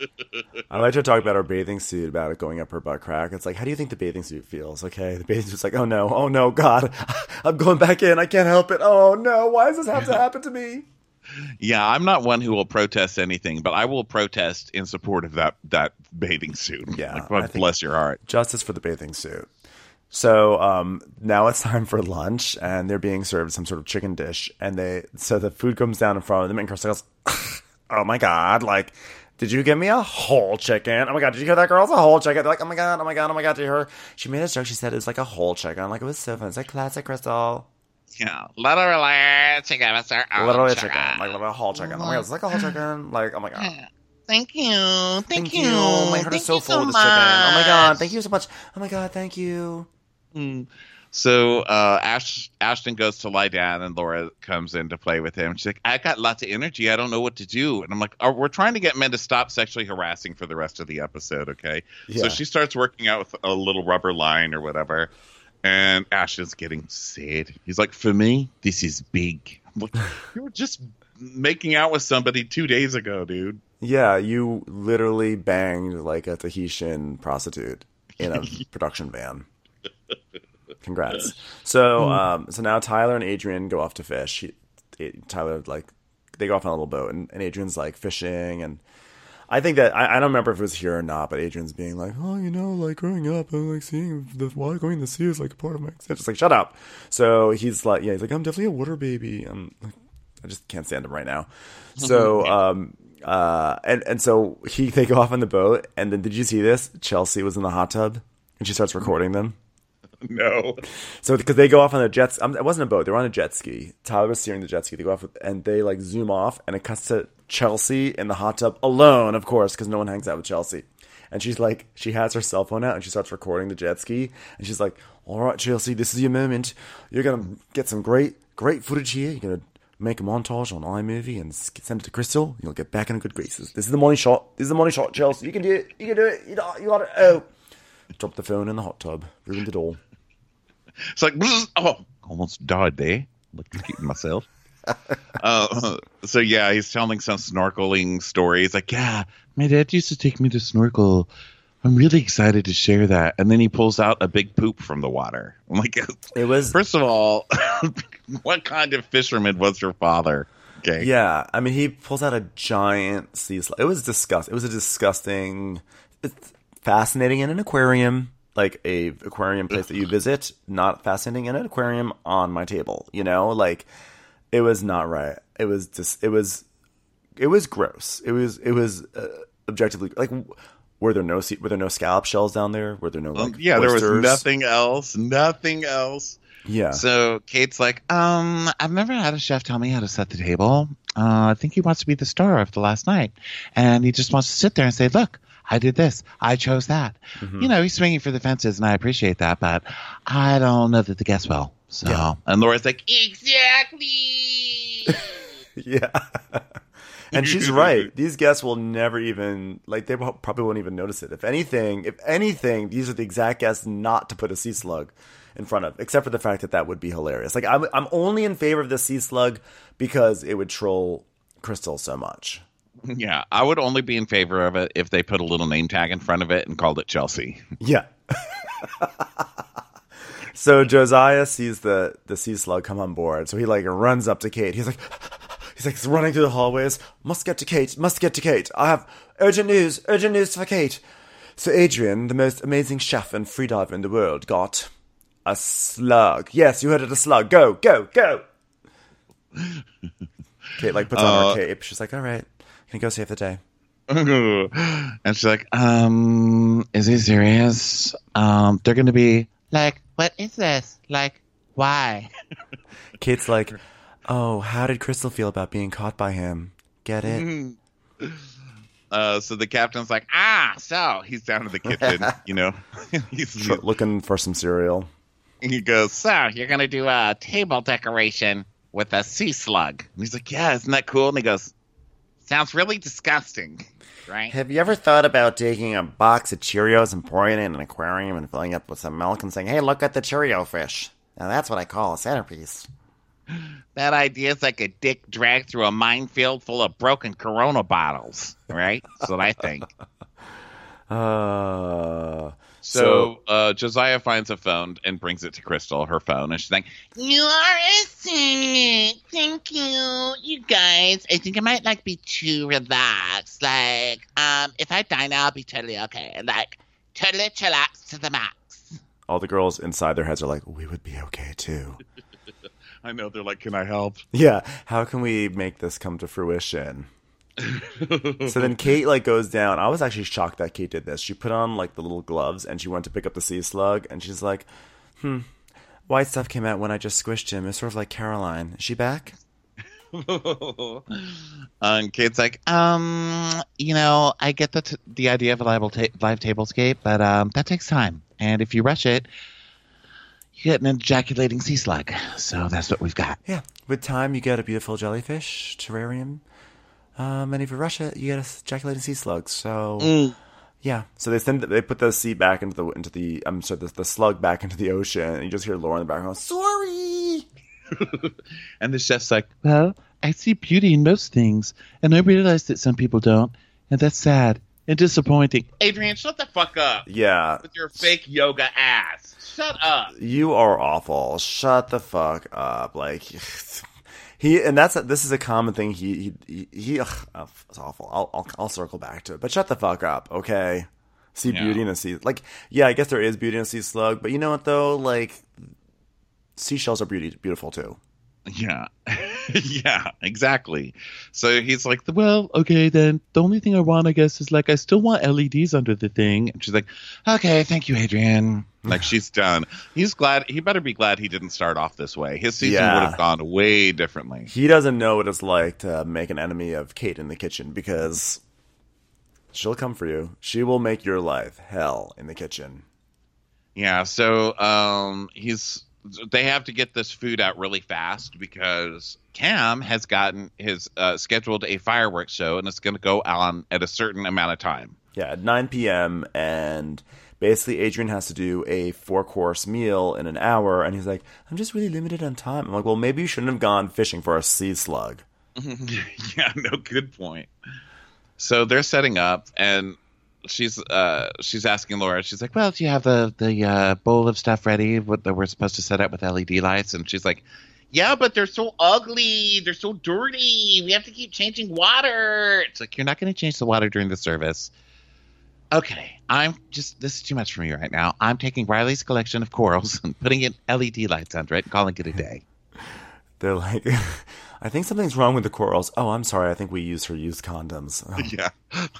Speaker 4: I like to talk about her bathing suit, about it going up her butt crack. It's like, how do you think the bathing suit feels? Okay, the bathing suit's like, oh no, oh no, God, I'm going back in. I can't help it. Oh no, why does this have to happen to me?
Speaker 3: Yeah, I'm not one who will protest anything, but I will protest in support of that that bathing suit.
Speaker 4: Yeah,
Speaker 3: like, well, bless your heart.
Speaker 4: Justice for the bathing suit. So um, now it's time for lunch, and they're being served some sort of chicken dish, and they so the food comes down in front of them, and Crystal goes, "Oh my God! Like, did you give me a whole chicken? Oh my God! Did you hear that, girl? It's a whole chicken." They're like, "Oh my God! Oh my God! Oh my God!" To her, she made a joke. She said it was like a whole chicken. Like, it was so fun. It's like classic Crystal.
Speaker 3: Yeah, literally chicken, Mister
Speaker 4: Literally a chicken, like a whole chicken. Oh my God, it's like a whole chicken. Like, oh my God.
Speaker 3: Thank you, thank,
Speaker 4: Thank
Speaker 3: you.
Speaker 4: you. My heart
Speaker 3: thank
Speaker 4: is so
Speaker 3: you
Speaker 4: full
Speaker 3: so
Speaker 4: with this
Speaker 3: much.
Speaker 4: chicken. Oh my God, thank you so much. Oh my God, thank you.
Speaker 3: Mm. So uh, Ash, Ashton goes to lie down, and Laura comes in to play with him. She's like, "I got lots of energy. I don't know what to do." And I'm like, oh, "We're trying to get men to stop sexually harassing for the rest of the episode, okay?"
Speaker 4: Yeah.
Speaker 3: So she starts working out with a little rubber line or whatever. And Ashton's getting sad. He's like, "For me, this is big." I'm like, you were just making out with somebody two days ago, dude.
Speaker 4: Yeah, you literally banged like a Tahitian prostitute in a production van. Congrats. So, um, so now Tyler and Adrian go off to fish. He, Tyler, like, they go off on a little boat, and, and Adrian's like fishing, and I think that, I, I don't remember if it was here or not, but Adrian's being like, "Oh, you know, like growing up, and like seeing the water going in the sea is like a part of my existence." Just like, shut up. So he's like, yeah, he's like, "I'm definitely a water baby." I'm like, I just can't stand him right now. So, um, uh, and, and so he, they go off on the boat, and then did you see this? Chelsea was in the hot tub, and she starts recording them.
Speaker 3: No.
Speaker 4: So because they go off on a jet, um, it wasn't a boat. They were on a jet ski. Tyler was steering the jet ski. They go off with, and they like zoom off, and it cuts to Chelsea in the hot tub alone, of course, because no one hangs out with Chelsea. And she's like, she has her cell phone out, and she starts recording the jet ski. And she's like, "All right, Chelsea, this is your moment. You're gonna get some great, great footage here. You're gonna make a montage on iMovie and send it to Crystal. You'll get back in good graces. This is the money shot. This is the money shot, Chelsea. You can do it. You can do it. You got, you got it. Oh." Dropped the phone in the hot tub. Ruined it all.
Speaker 3: It's like, oh, almost died there. Electrocuting myself. uh, so yeah, he's telling some snorkeling story. He's like, "Yeah, my dad used to take me to snorkel. I'm really excited to share that." And then he pulls out a big poop from the water. I'm like,
Speaker 4: It was
Speaker 3: first of all, what kind of fisherman was your father? Okay.
Speaker 4: Yeah, I mean, he pulls out a giant sea slug. It was disgusting. It was a disgusting, it's fascinating in an aquarium. Like a aquarium place that you visit, not fascinating in an aquarium on my table, you know, like it was not right. It was just, it was, it was gross. It was, it was uh, objectively like, were there no, were there no scallop shells down there? Were there no, like,
Speaker 3: um, yeah,
Speaker 4: oysters?
Speaker 3: There was nothing else, nothing else.
Speaker 4: Yeah.
Speaker 3: So Kate's like, um, "I've never had a chef tell me how to set the table. Uh, I think he wants to be the star of the last night. And he just wants to sit there and say, look, I did this. I chose that." Mm-hmm. You know, he's swinging for the fences, and I appreciate that, but I don't know that the guests will. So, yeah. And Laura's like, "Exactly."
Speaker 4: Yeah. And she's right. These guests will never even, like, they probably won't even notice it. If anything, if anything, these are the exact guests not to put a sea slug in front of, except for the fact that that would be hilarious. Like, I'm, I'm only in favor of the sea slug because it would troll Crystal so much.
Speaker 3: Yeah, I would only be in favor of it if they put a little name tag in front of it and called it Chelsea.
Speaker 4: Yeah. So Josiah sees the, the sea slug come on board. So he like runs up to Kate. He's like, he's like running through the hallways. Must get to Kate. Must get to Kate. I have urgent news. Urgent news for Kate. So Adrian, the most amazing chef and freediver in the world, got a slug. Yes, you heard it, a slug. Go, go, go. Kate like puts on uh, her cape. She's like, all right. Can you go save the day?
Speaker 3: And she's like, um, is he serious? Um, they're going to be like, what is this? Like, why?
Speaker 4: Kate's like, oh, how did Crystal feel about being caught by him? Get it?
Speaker 3: Uh, so the captain's like, ah, so he's down in the kitchen, you know. he's, he's
Speaker 4: looking for some cereal.
Speaker 3: He goes, so you're going to do a table decoration with a sea slug. And he's like, yeah, isn't that cool? And he goes, Sounds really disgusting, right?
Speaker 4: Have you ever thought about taking a box of Cheerios and pouring it in an aquarium and filling it up with some milk and saying, hey, look at the Cheerio fish? Now that's what I call a centerpiece.
Speaker 3: That idea is like a dick dragged through a minefield full of broken Corona bottles, right? That's what I think.
Speaker 4: Uh,
Speaker 3: So, uh, Josiah finds a phone and brings it to Crystal, her phone, and she's like, "You are a saint. Thank you, you guys. I think I might like be too relaxed. Like, um, if I die now, I'll be totally okay. Like, totally chillax to the max."
Speaker 4: all the girls inside their heads are like, we would be okay too.
Speaker 3: I know, they're like, "Can I help?"
Speaker 4: Yeah, how can we make this come to fruition? So then Kate like goes down. I was actually shocked that Kate did this. She put on like the little gloves and she went to pick up the sea slug and she's like, hmm, white stuff came out when I just squished him. It's sort of like Caroline. Is she back?
Speaker 3: And Kate's like, um, you know, I get the t- the idea of a live, ta- live tablescape, but um, that takes time. And if you rush it, you get an ejaculating sea slug. So that's what we've got.
Speaker 4: Yeah. With time, you get a beautiful jellyfish terrarium. Um, and if you rush it, you get a ejaculating sea slug. So,
Speaker 3: Mm.
Speaker 4: yeah. So they send they put the sea back into the into the I'm sorry the, the slug back into the ocean, and you just hear Laura in the background. Sorry.
Speaker 3: And the chef's like, "Well, I see beauty in most things, and I realize that some people don't, and that's sad and disappointing." Adrian, shut the fuck up
Speaker 4: Yeah.
Speaker 3: with your fake yoga ass. Shut up.
Speaker 4: You are awful. Shut the fuck up. Like he and that's this is a common thing. He he he. he ugh, oh, it's awful. I'll, I'll I'll circle back to it. But shut the fuck up, okay? See
Speaker 3: Yeah.
Speaker 4: beauty in a sea. Like yeah, I guess there is beauty in a sea slug. But you know what though? Like seashells are beauty beautiful too.
Speaker 3: Yeah. Yeah, exactly. So he's like, "Well, okay, then the only thing I want, I guess, is like, I still want L E Ds under the thing." And she's like, "Okay, thank you, Adrian." Like, she's done. He's glad. He better be glad he didn't start off this way. His season
Speaker 4: Yeah.
Speaker 3: would have gone way differently.
Speaker 4: He doesn't know what it's like to make an enemy of Kate in the kitchen because she'll come for you. She will make your life hell in the kitchen.
Speaker 3: Yeah, so um, he's they have to get this food out really fast because Cam has gotten his uh, scheduled a fireworks show, and it's going to go on at a certain amount of time.
Speaker 4: Yeah, at nine p.m. and basically Adrian has to do a four-course meal in an hour, and he's like, I'm just really limited on time. I'm like, well, maybe you shouldn't have gone fishing for a sea slug.
Speaker 3: Yeah, no, good point. So they're setting up, and she's uh, she's asking Laura. She's like, "Well, do you have the the uh, bowl of stuff ready what, that we're supposed to set up with L E D lights?" And she's like, "Yeah, but they're so ugly. They're so dirty. We have to keep changing water." It's like, you're not going to change the water during the service. Okay, I'm just this is too much for me right now. I'm taking Riley's collection of corals and putting in L E D lights under it and calling it a day.
Speaker 4: They're like, I think something's wrong with the corals. Oh, I'm sorry. I think we used her used condoms. Oh,
Speaker 3: Yeah,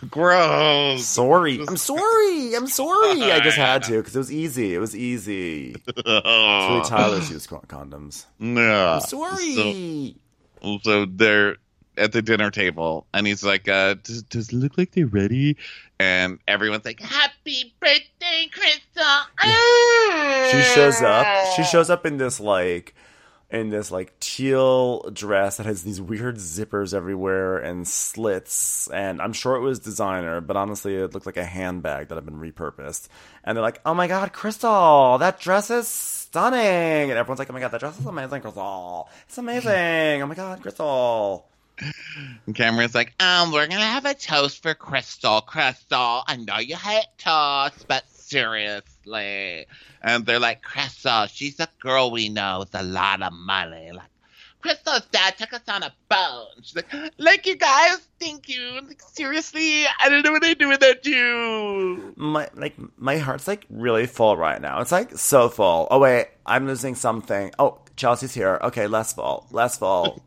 Speaker 3: gross.
Speaker 4: sorry. I'm sorry. I'm sorry. I just had to because it was easy. It was easy. It's really Tyler's used con- condoms.
Speaker 3: No.
Speaker 4: I'm sorry.
Speaker 3: So, so they're at the dinner table, and he's like, uh, does, does it look like they're ready? And everyone's like, "Happy birthday, Crystal!"
Speaker 4: She shows up. She shows up in this like in this like teal dress that has these weird zippers everywhere and slits, and I'm sure it was designer, but honestly it looked like a handbag that had been repurposed. And they're like, "Oh my god, Crystal, that dress is stunning!" And everyone's like, "Oh my god, that dress is amazing, Crystal! It's amazing! Oh my god, Crystal!"
Speaker 3: And Cameron's like, um, we're gonna have a toast for Crystal. Crystal, I know you hate toast, but seriously. And they're like, "Crystal, she's a girl we know with a lot of money. Like, Crystal's dad took us on a boat." And she's like, "Like, you guys, thank you. Like, seriously, I don't know what I do without you."
Speaker 4: My like my heart's like really full right now. It's like so full. Oh wait, I'm losing something. Oh, Chelsea's here. Okay, less full. Less full.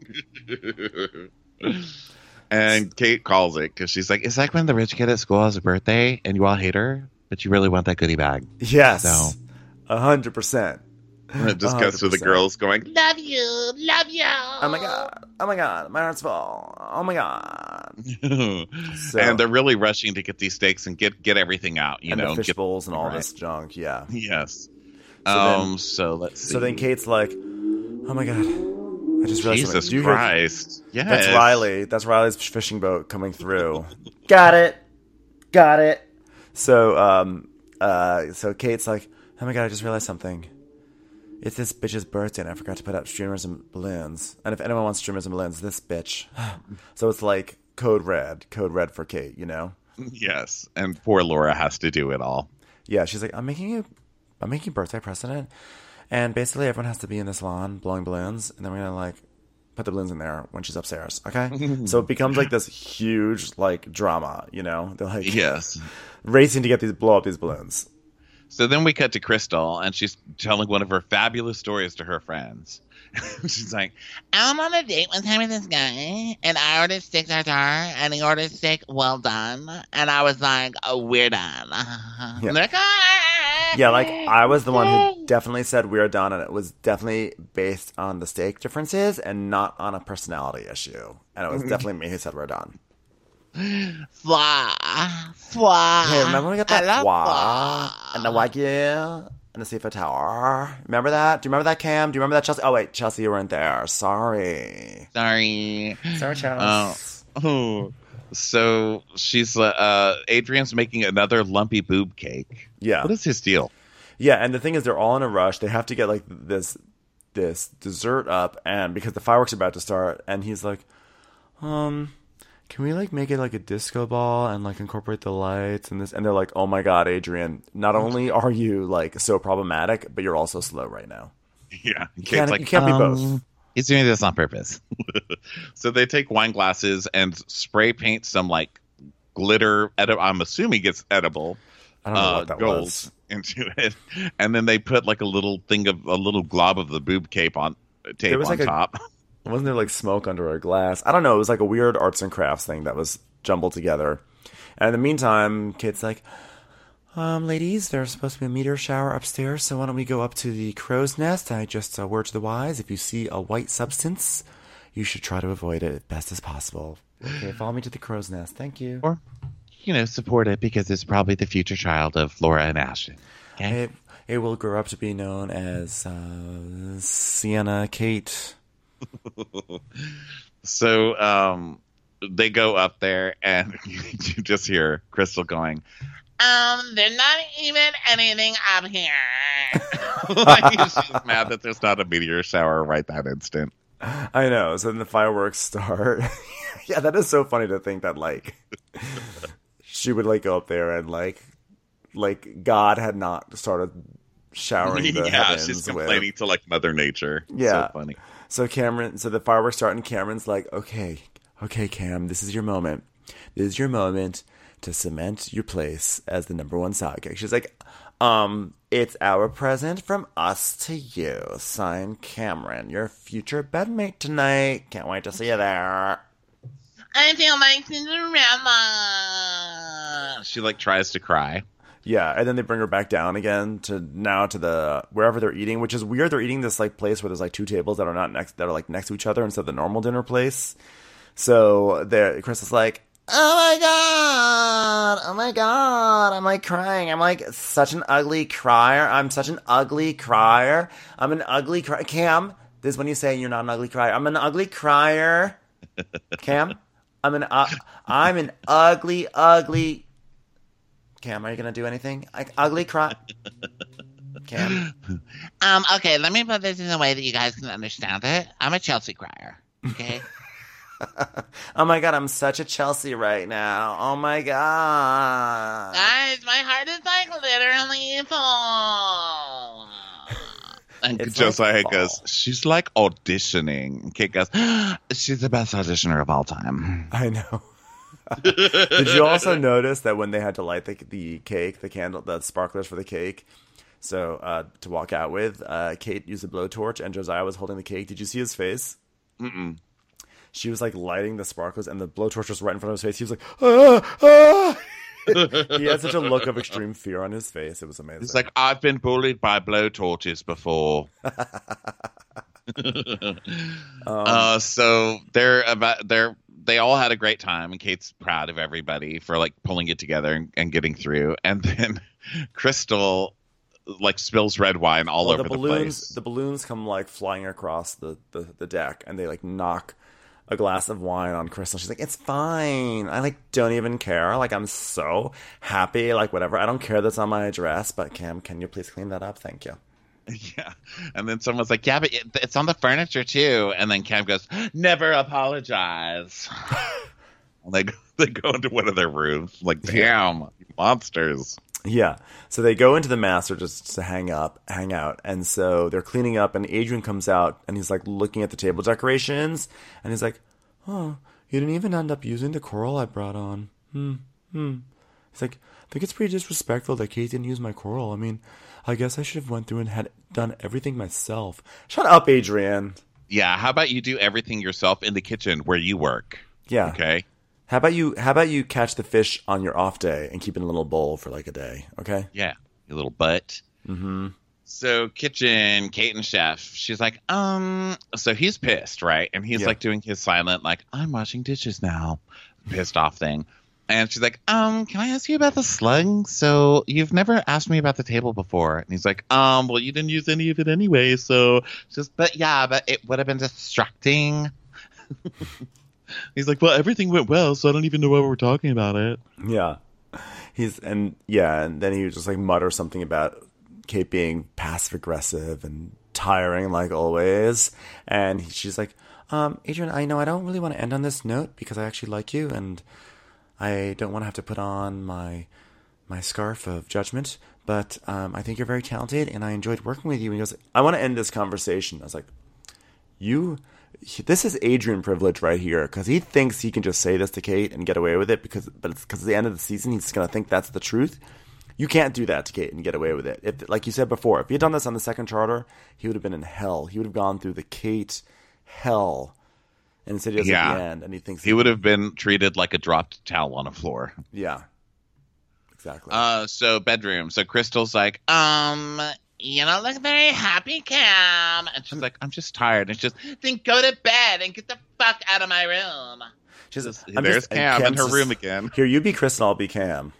Speaker 3: And Kate calls it because she's like, "It's like when the rich kid at school has a birthday and you all hate her, but you really want that goodie bag."
Speaker 4: Yes.
Speaker 3: So
Speaker 4: A hundred percent.
Speaker 3: and it just goes to the
Speaker 4: one hundred percent.
Speaker 3: girls going,
Speaker 8: Love you, love you.
Speaker 4: Oh my god. Oh my god. My heart's full. Oh my god. So,
Speaker 3: and they're really rushing to get these steaks and get get everything out, you
Speaker 4: and
Speaker 3: know.
Speaker 4: the fish
Speaker 3: get-
Speaker 4: bowls and all
Speaker 3: right.
Speaker 4: this junk. Yeah.
Speaker 3: Yes.
Speaker 4: So
Speaker 3: um.
Speaker 4: then-
Speaker 3: so let's see.
Speaker 4: So then Kate's like, oh my god. I just realized
Speaker 3: Jesus
Speaker 4: something. Do you hear-
Speaker 3: Christ. Yes.
Speaker 4: That's Riley. That's Riley's fishing boat coming through. Got it. Got it. So, um, uh, so Kate's like, oh my god, I just realized something. It's this bitch's birthday and I forgot to put up streamers and balloons. And if anyone wants streamers and balloons, this bitch. So it's like code red. Code red for Kate, you know?
Speaker 3: Yes. And poor Laura has to do it all.
Speaker 4: Yeah, she's like, I'm making a, I'm making a birthday precedent. And basically everyone has to be in this lawn blowing balloons. And then we're going to like put the balloons in there when she's upstairs. Okay? So it becomes like this huge like drama, you know? They're like
Speaker 3: Yes.
Speaker 4: racing to get these, blow up these balloons.
Speaker 3: So then we cut to Crystal, and she's telling one of her fabulous stories to her friends. She's like,
Speaker 8: I'm on a date one time with this guy, and I ordered steak tartare, and he ordered steak well done, and I was like, oh, we're done.
Speaker 4: Yeah.
Speaker 8: And they're like, "Ah."
Speaker 4: Yeah, like I was the one who definitely said we're done, and it was definitely based on the steak differences and not on a personality issue. And it was definitely me who said we're done.
Speaker 8: Fwa, fwa.
Speaker 4: Hey, remember when we got that
Speaker 8: I love
Speaker 4: wah
Speaker 8: fwa.
Speaker 4: and the wagyu and the seafood tower? Remember that? Do you remember that, Cam? Do you remember that, Chelsea? Oh wait, Chelsea, you weren't there. Sorry.
Speaker 3: sorry.
Speaker 4: Sorry, Chelsea.
Speaker 3: Oh. Oh. So she's, uh, Adrian's making another lumpy boob cake.
Speaker 4: Yeah.
Speaker 3: What is his deal?
Speaker 4: Yeah, and the thing is, they're all in a rush. They have to get like this this dessert up, and because the fireworks are about to start, and he's like, um. can we like make it like a disco ball and like incorporate the lights and this? And they're like, oh my god, Adrian, not only are you like so problematic, but you're also slow right now.
Speaker 3: Yeah.
Speaker 4: You
Speaker 3: Kate's
Speaker 4: can't,
Speaker 3: like,
Speaker 4: you can't be both.
Speaker 3: um, He's doing this on purpose. So they take wine glasses and spray paint some like glitter. Edi- I'm assuming it's edible.
Speaker 4: I don't know
Speaker 3: uh,
Speaker 4: what that
Speaker 3: gold
Speaker 4: was.
Speaker 3: into it, and then they put like a little thing of a little glob of the boob cape on tape
Speaker 4: There was
Speaker 3: on
Speaker 4: like a-
Speaker 3: top.
Speaker 4: Wasn't there like smoke under a glass? I don't know. It was like a weird arts and crafts thing that was jumbled together. And in the meantime, Kate's like, um, ladies, there's supposed to be a meteor shower upstairs, so why don't we go up to the crow's nest? I just, uh, word to the wise, if you see a white substance, you should try to avoid it as best as possible. Okay, follow me to the crow's nest. Thank you.
Speaker 3: Or, you know, support it because it's probably the future child of Laura and Ashton. Okay?
Speaker 4: It, it will grow up to be known as uh, Sienna Kate.
Speaker 3: So um, they go up there, and you just hear Crystal going,
Speaker 8: Um, there's not even anything up here.
Speaker 3: like, she's mad that there's not a meteor shower right that instant.
Speaker 4: I know. So then the fireworks start. Yeah, that is so funny to think that like she would like go up there and like like God had not started showering the
Speaker 3: yeah,
Speaker 4: heavens
Speaker 3: she's
Speaker 4: with.
Speaker 3: complaining to like Mother Nature.
Speaker 4: Yeah.
Speaker 3: So funny.
Speaker 4: So Cameron, so the fireworks start, and Cameron's like, "Okay, okay, Cam, this is your moment. This is your moment to cement your place as the number one sidekick." She's like, "Um, it's our present from us to you. Signed, Cameron, your future bedmate tonight. Can't wait to see you there."
Speaker 8: I feel like Cinderella.
Speaker 3: She like tries to cry.
Speaker 4: Yeah, and then they bring her back down again to now to the wherever they're eating, which is weird. They're eating this like place where there's like two tables that are not next that are like next to each other instead of the normal dinner place. So there, Chris is like, "Oh my god, oh my god!" I'm like crying. I'm like such an ugly crier. I'm such an ugly crier. I'm an ugly crier. Cam, this is when you say you're not an ugly crier. I'm an ugly crier. Cam, I'm an uh, I'm an ugly ugly. Cam, are you gonna do anything? Like ugly cry. Cam.
Speaker 8: Um, okay, let me put this in a way that you guys can understand it. I'm a Chelsea crier. Okay.
Speaker 4: Oh my god, I'm such a Chelsea right now. Oh my god.
Speaker 8: Guys, my heart is like literally full.
Speaker 3: And
Speaker 4: It's
Speaker 3: Josiah
Speaker 4: like
Speaker 3: goes,
Speaker 4: fall.
Speaker 3: "She's like auditioning." And Kate goes, "She's the best auditioner of all time."
Speaker 4: I know. Did you also notice that when they had to light the, the cake, the candle, the sparklers for the cake, so uh, to walk out with, uh, Kate used a blowtorch and Josiah was holding the cake. Did you see his face?
Speaker 3: Mm-mm.
Speaker 4: She was like lighting the sparklers and the blowtorch was right in front of his face. He was like, ah, ah. He had such a look of extreme fear on his face. It was amazing.
Speaker 3: He's like, "I've been bullied by blowtorches before."
Speaker 4: um,
Speaker 3: uh, so they're about they're they all had a great time, and Kate's proud of everybody for like pulling it together and, and getting through. And then Crystal like spills red wine all
Speaker 4: well,
Speaker 3: over
Speaker 4: the
Speaker 3: the,
Speaker 4: balloons.
Speaker 3: place.
Speaker 4: The balloons come like flying across the, the, the deck, and they like knock a glass of wine on Crystal. She's like, "It's fine. I like don't even care. Like I'm so happy. Like whatever. I don't care that's on my dress. But Cam, can you please clean that up? Thank you."
Speaker 3: Yeah. And then someone's like, yeah, but it, it's on the furniture too. And then Cam goes, never apologize. And they, they go into one of their rooms. Like, damn, you monsters.
Speaker 4: Yeah. So they go into the master just to hang up, hang out. And so they're cleaning up, and Adrian comes out, and he's like looking at the table decorations, and he's like, "Oh, you didn't even end up using the coral I brought on. Hmm. Hmm." He's like, "I think it's pretty disrespectful that Kate didn't use my coral. I mean, I guess I should have went through and had done everything myself." Shut up, Adrian.
Speaker 3: Yeah. How about you do everything yourself in the kitchen where you work?
Speaker 4: Yeah.
Speaker 3: Okay.
Speaker 4: How about you? How about you catch the fish on your off day and keep it in a little bowl for like a day? Okay.
Speaker 3: Yeah. You little butt.
Speaker 4: Mm-hmm.
Speaker 3: So kitchen, Kate and Chef, she's like, um, so he's pissed, right? And he's
Speaker 4: Yeah.
Speaker 3: like doing his silent, like, I'm washing dishes now, pissed off thing. And she's like, um, can I ask you about the slug? So you've never asked me about the table before. And he's like, um, well, you didn't use any of it anyway. So she's, but yeah, but it would have been distracting. He's like, well, everything went well, so I don't even know why we're talking about it.
Speaker 4: Yeah. He's and yeah, and then he would just like mutter something about Kate being passive aggressive and tiring like always. And he, she's like, um, Adrian, I know I don't really want to end on this note because I actually like you, and I don't want to have to put on my my scarf of judgment, but um, I think you're very talented, and I enjoyed working with you. And he goes, I want to end this conversation. I was like, you. This is Adrian privilege right here, because he thinks he can just say this to Kate and get away with it, because but it's because at the end of the season he's going to think that's the truth. You can't do that to Kate and get away with it. If, like you said before, if he had done this on the second charter, he would have been in hell. He would have gone through the Kate hell. And instead he does
Speaker 3: Yeah.
Speaker 4: at the end, and he thinks
Speaker 3: He would have been treated like a dropped towel on a floor.
Speaker 4: Yeah, exactly.
Speaker 3: Uh, so bedroom. So Crystal's like, um, you don't look very happy, Cam. And she's like, I'm just tired. And she's just, then go to bed and get the fuck out of my room.
Speaker 4: She's,
Speaker 3: There's
Speaker 4: I'm
Speaker 3: There's
Speaker 4: just- and
Speaker 3: Cam in
Speaker 4: Cam's
Speaker 3: her
Speaker 4: just-
Speaker 3: room again.
Speaker 4: Here, you be Crystal, I'll be Cam.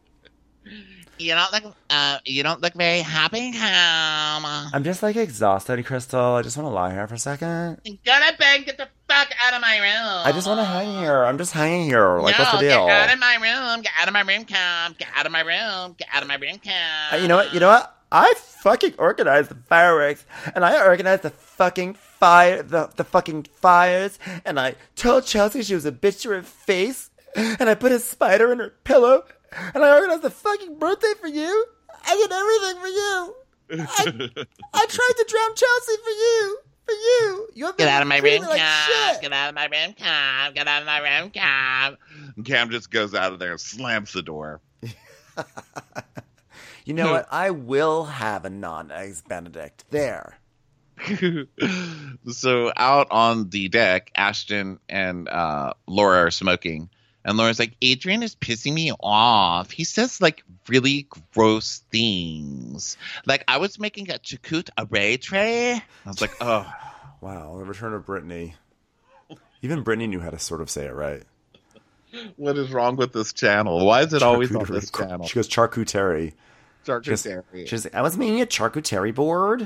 Speaker 8: You don't look. Uh, you don't look very happy, Cam.
Speaker 4: I'm just like exhausted, Crystal. I just want to lie here for a second.
Speaker 8: Go to bed and get the fuck out of my room.
Speaker 4: I just want to hang here. I'm just hanging here. Like,
Speaker 8: no,
Speaker 4: what's the deal?
Speaker 8: get out of my room. Get out of my room, Cam. Get out of my room. Get out of my room, Cam.
Speaker 4: Uh, you know what? You know what? I fucking organized the fireworks, and I organized the fucking fire, the, the fucking fires, and I told Chelsea she was a bitch to her face, and I put a spider in her pillow, and I organized the fucking birthday for you. I did everything for you. I, I tried to drown Chelsea for you. For you. You're
Speaker 8: Get out of my room,
Speaker 4: like
Speaker 8: Cam.
Speaker 4: shit.
Speaker 8: Get out of my room, Cam. Get out of my room, Cam.
Speaker 3: And Cam just goes out of there and slams the door.
Speaker 4: You know what? I will have a non-eggs Benedict there.
Speaker 3: So out on the deck, Ashton and uh, Laura are smoking. And Laura's like, Adrian is pissing me off. He says, like, really gross things. Like, I was making a charcuterie array tray. I was like, oh.
Speaker 4: Wow, the return of Brittany. Even Brittany knew how to sort of say it right.
Speaker 3: What is wrong with this channel? Why is it always on this
Speaker 4: Charcuterie.
Speaker 3: channel?
Speaker 4: She goes charcuterie.
Speaker 3: Charcuterie.
Speaker 4: She's like, I was making a charcuterie board.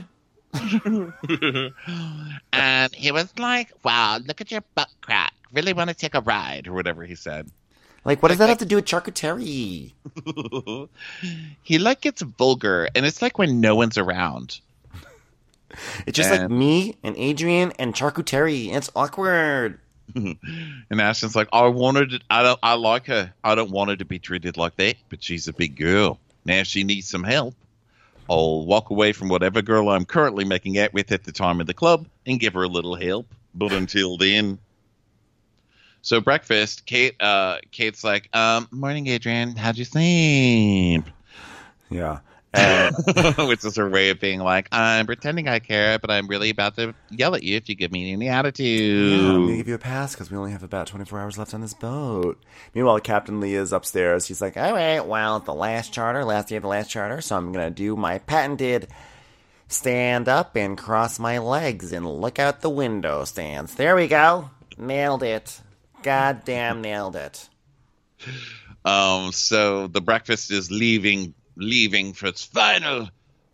Speaker 8: And he was like, wow, look at your butt crack.
Speaker 3: Really want to take a ride, or whatever he said.
Speaker 4: Like, what does that have to do with charcuterie?
Speaker 3: He, like, gets vulgar, and it's like when no one's around.
Speaker 4: It's just like
Speaker 3: And-
Speaker 4: me and Adrian and charcuterie. It's awkward.
Speaker 3: And Ashton's like, I wanted to, I don't, I like her. I don't want her to be treated like that, but she's a big girl. Now she needs some help. I'll walk away from whatever girl I'm currently making out with at the time of the club and give her a little help. But until then. So breakfast, Kate, uh, Kate's like, um, morning, Adrian. How'd you sleep?
Speaker 4: Yeah. And
Speaker 3: Which is her way of being like, I'm pretending I care, but I'm really about to yell at you if you give me any attitude.
Speaker 4: yeah, I'm going to give you a pass because we only have about twenty-four hours left on this boat. Meanwhile, Captain Lee is upstairs. He's like, all right, well, the last charter, last day of the last charter, so I'm going to do my patented stand up and cross my legs and look out the window stance. There we go. Nailed it. Goddamn nailed it.
Speaker 3: Um, so the breakfast is leaving, leaving for its final,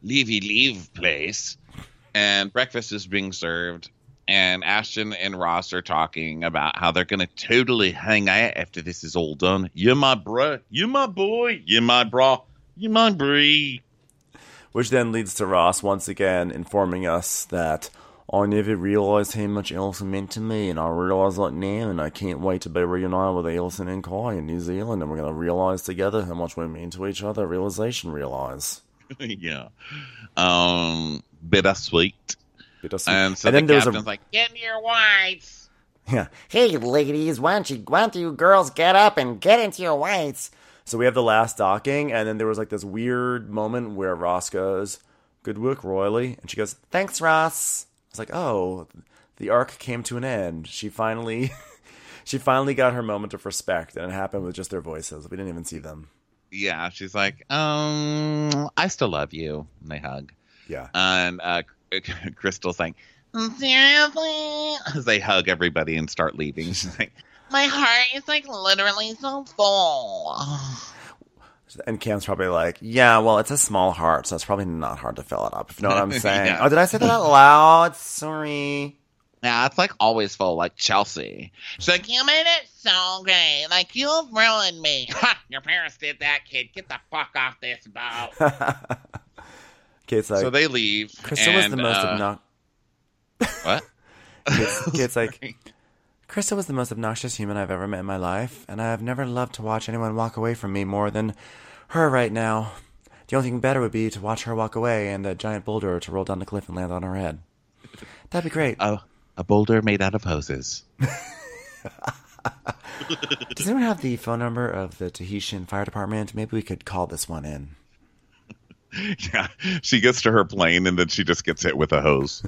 Speaker 3: leavey leave place, and breakfast is being served. And Ashton and Ross are talking about how they're going to totally hang out after this is all done. You're my bro. You're my boy. You're my bra. You're my brie.
Speaker 4: Which then leads to Ross once again informing us that I never realised how much Alison meant to me, and I realise that now, and I can't wait to be reunited with Alison and Kai in New Zealand, and we're going to realise together how much we mean to each other. Realisation, realise.
Speaker 3: Yeah. Um, bittersweet.
Speaker 4: Bittersweet.
Speaker 3: And so
Speaker 4: and
Speaker 3: the
Speaker 4: then there was
Speaker 3: captain's
Speaker 4: a,
Speaker 3: like, get in your whites.
Speaker 4: yeah.
Speaker 6: Hey, ladies, why don't you, why don't you girls get up and get into your whites?
Speaker 4: So we have the last docking, and then there was like this weird moment where Ross goes, "Good work, Royally," and she goes, "Thanks, Ross." I was like, oh, the arc came to an end. She finally, she finally got her moment of respect, and it happened with just their voices. We didn't even see them.
Speaker 3: Yeah, she's like, um, I still love you. And they hug.
Speaker 4: Yeah.
Speaker 3: And uh, Crystal's like,
Speaker 8: Seriously?
Speaker 3: as they hug everybody and start leaving. She's like,
Speaker 8: My heart is like literally so full.
Speaker 4: And Cam's probably like, yeah, well, it's a small heart, so it's probably not hard to fill it up, if you know what I'm saying.
Speaker 3: Yeah.
Speaker 4: Oh, did I say that out loud? Sorry.
Speaker 3: yeah, it's like always full, like Chelsea. She's like,
Speaker 8: You made it so great. Like, you've ruined me. Ha! Your parents did that, kid. Get the fuck off this boat.
Speaker 4: Kate's like,
Speaker 3: so they leave.
Speaker 4: Crystal was
Speaker 3: and,
Speaker 4: the most
Speaker 3: uh,
Speaker 4: obnoxious.
Speaker 3: What?
Speaker 4: Kate's, Kate's like, Crystal was the most obnoxious human I've ever met in my life, and I have never loved to watch anyone walk away from me more than her right now. The only thing better would be to watch her walk away and a giant boulder to roll down the cliff and land on her head. That'd be great.
Speaker 3: A, a boulder made out of hoses.
Speaker 4: Does anyone have the phone number of the Tahitian fire department? Maybe we could call this one in.
Speaker 3: Yeah, she gets to her plane and then she just gets hit with a hose.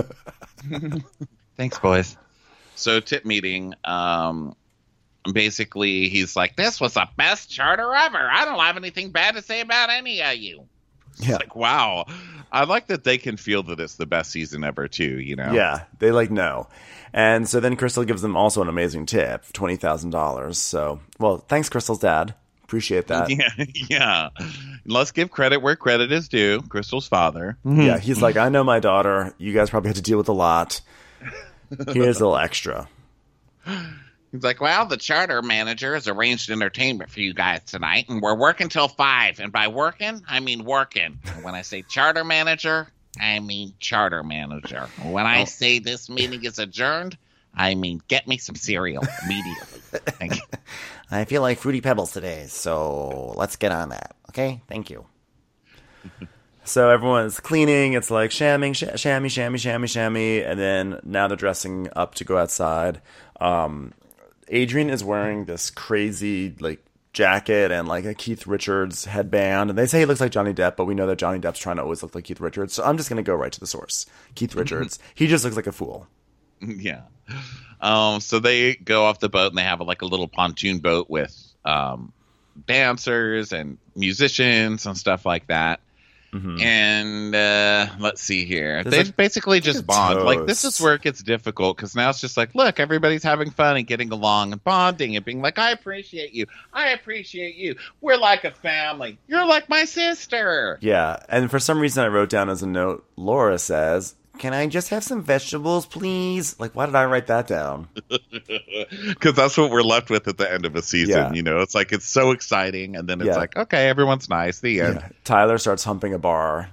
Speaker 3: Thanks, boys. So tip meeting, um, basically he's like, this was the best charter ever. I don't have anything bad to say about any of you. It's
Speaker 4: Yeah.
Speaker 3: like, wow. I like that they can feel that it's the best season ever too, you know?
Speaker 4: Yeah, they like know. And so then Crystal gives them also an amazing tip, twenty thousand dollars. So, well, thanks, Crystal's dad. Appreciate that.
Speaker 3: Yeah, yeah. Let's give credit where credit is due. Crystal's father.
Speaker 4: Yeah, he's like, I know my daughter. You guys probably had to deal with a lot. Here's a little extra.
Speaker 3: He's like, well, the charter manager has arranged entertainment for you guys tonight, and we're working till five. And by working, I mean working. And when I say charter manager, I mean charter manager. When I say this meeting is adjourned, I mean get me some cereal immediately. Thank you.
Speaker 6: I feel like Fruity Pebbles today, so let's get on that. Okay? Thank you.
Speaker 4: So everyone's cleaning. It's like shamming, sh- shammy, shammy, shammy, shammy. And then now they're dressing up to go outside. Um, Adrian is wearing this crazy, like, jacket and, like, a Keith Richards headband. And they say he looks like Johnny Depp, but we know that Johnny Depp's trying to always look like Keith Richards. So I'm just going to go right to the source. Keith Richards. He just looks like a fool.
Speaker 3: Yeah. Um, so they go off the boat and they have like a little pontoon boat with um, dancers and musicians and stuff like that. Mm-hmm. And uh, let's see here.
Speaker 4: There's
Speaker 3: They
Speaker 4: a-
Speaker 3: basically just
Speaker 4: a
Speaker 3: bond. Like this
Speaker 4: toast.
Speaker 3: is where it gets difficult because now it's just like, look, everybody's having fun and getting along and bonding and being like, I appreciate you. I appreciate you. We're like a family. You're like my sister.
Speaker 4: Yeah. And for some reason I wrote down as a note, Laura says, can I just have some vegetables, please? Like, why did I write that down?
Speaker 3: Because that's what we're left with at the end of a season.
Speaker 4: Yeah.
Speaker 3: You know, it's like it's so exciting, and then it's
Speaker 4: Yeah.
Speaker 3: like, okay, everyone's nice. The end.
Speaker 4: Yeah. Tyler starts humping a bar.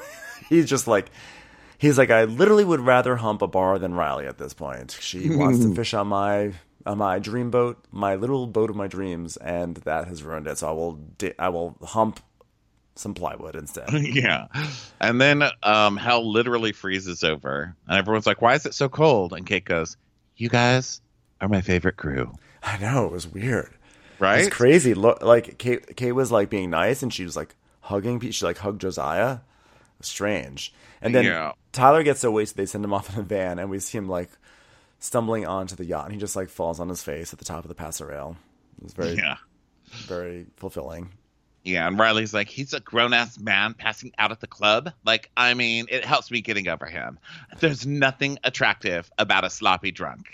Speaker 4: He's just like, he's like, I literally would rather hump a bar than Riley at this point. She wants to fish on my on my dream boat, my little boat of my dreams, and that has ruined it. So I will di- I will hump some plywood instead.
Speaker 3: Yeah. And then um, Hell literally freezes over, and everyone's like, why is it so cold? And Kate goes, you guys are my favorite crew.
Speaker 4: I know, it was weird.
Speaker 3: Right?
Speaker 4: It's crazy. Look, like Kate, Kate was like being nice, and she was like hugging. pe- She like hugged Josiah. It was strange. And then
Speaker 3: Yeah.
Speaker 4: Tyler gets so wasted, they send him off in a van, and we see him like stumbling onto the yacht, and he just like falls on his face at the top of the passerelle. It was very,
Speaker 3: Yeah.
Speaker 4: very fulfilling.
Speaker 3: Yeah, and Riley's like, he's a grown-ass man passing out at the club. Like, I mean, it helps me getting over him. There's nothing attractive about a sloppy drunk.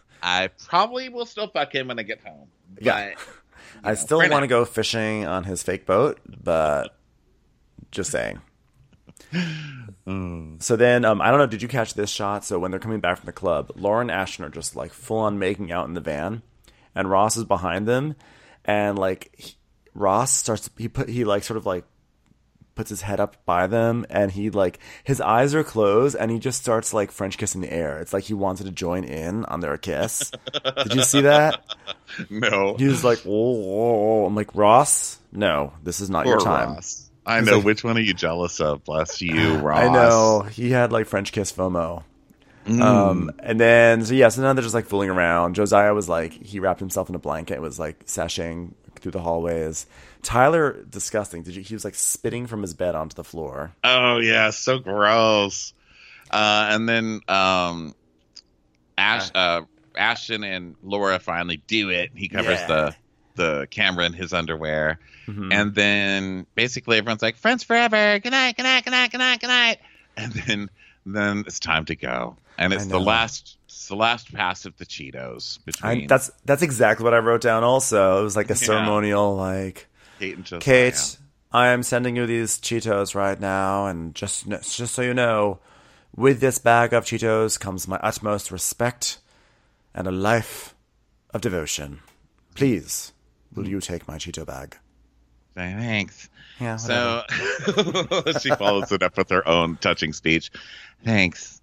Speaker 3: I probably will still fuck him when I get home. But,
Speaker 4: Yeah. I
Speaker 3: know,
Speaker 4: still
Speaker 3: for
Speaker 4: want to
Speaker 3: now.
Speaker 4: go fishing on his fake boat, but just saying. Mm. So then, um, I don't know, did you catch this shot? So when they're coming back from the club, Laura and Ashton are just like full on making out in the van, and Ross is behind them, and like he, Ross starts, he put, he like sort of like puts his head up by them, and he like, his eyes are closed, and he just starts like French kissing the air. It's like he wanted to join in on their kiss. Did you see that?
Speaker 3: No.
Speaker 4: He was like, oh, oh, oh. I'm like, Ross, no, this is not
Speaker 3: Poor
Speaker 4: your time.
Speaker 3: Ross. I
Speaker 4: He's
Speaker 3: know.
Speaker 4: like,
Speaker 3: which one are you jealous of? Bless you, Ross.
Speaker 4: I know. He had like French kiss FOMO. Mm. Um, and then, so yeah, so now they're just like fooling around. Josiah was like, he wrapped himself in a blanket, was like sashaying through the hallways. Tyler, disgusting. Did you? He was like spitting from his bed onto the floor.
Speaker 3: Oh yeah, so gross. Uh, and then um, Ash, uh, Ashton and Laura finally do it. He covers
Speaker 4: Yeah.
Speaker 3: the the camera in his underwear,
Speaker 4: Mhm.
Speaker 3: and then basically everyone's like, "Friends forever. Good night. Good night. Good night. Good night. Good night." And then then it's time to go, and it's
Speaker 4: I
Speaker 3: the
Speaker 4: know.
Speaker 3: last. It's the last pass of the Cheetos between
Speaker 4: I, that's that's exactly what I wrote down. Also, it was like a
Speaker 3: Yeah.
Speaker 4: ceremonial, like,
Speaker 3: Kate and Josiah.
Speaker 4: Kate, I am sending you these Cheetos right now, and just just so you know, with this bag of Cheetos comes my utmost respect and a life of devotion. Please, will you take my Cheeto bag?
Speaker 3: Thanks.
Speaker 4: Yeah.
Speaker 3: So she follows it up with her own touching speech. Thanks.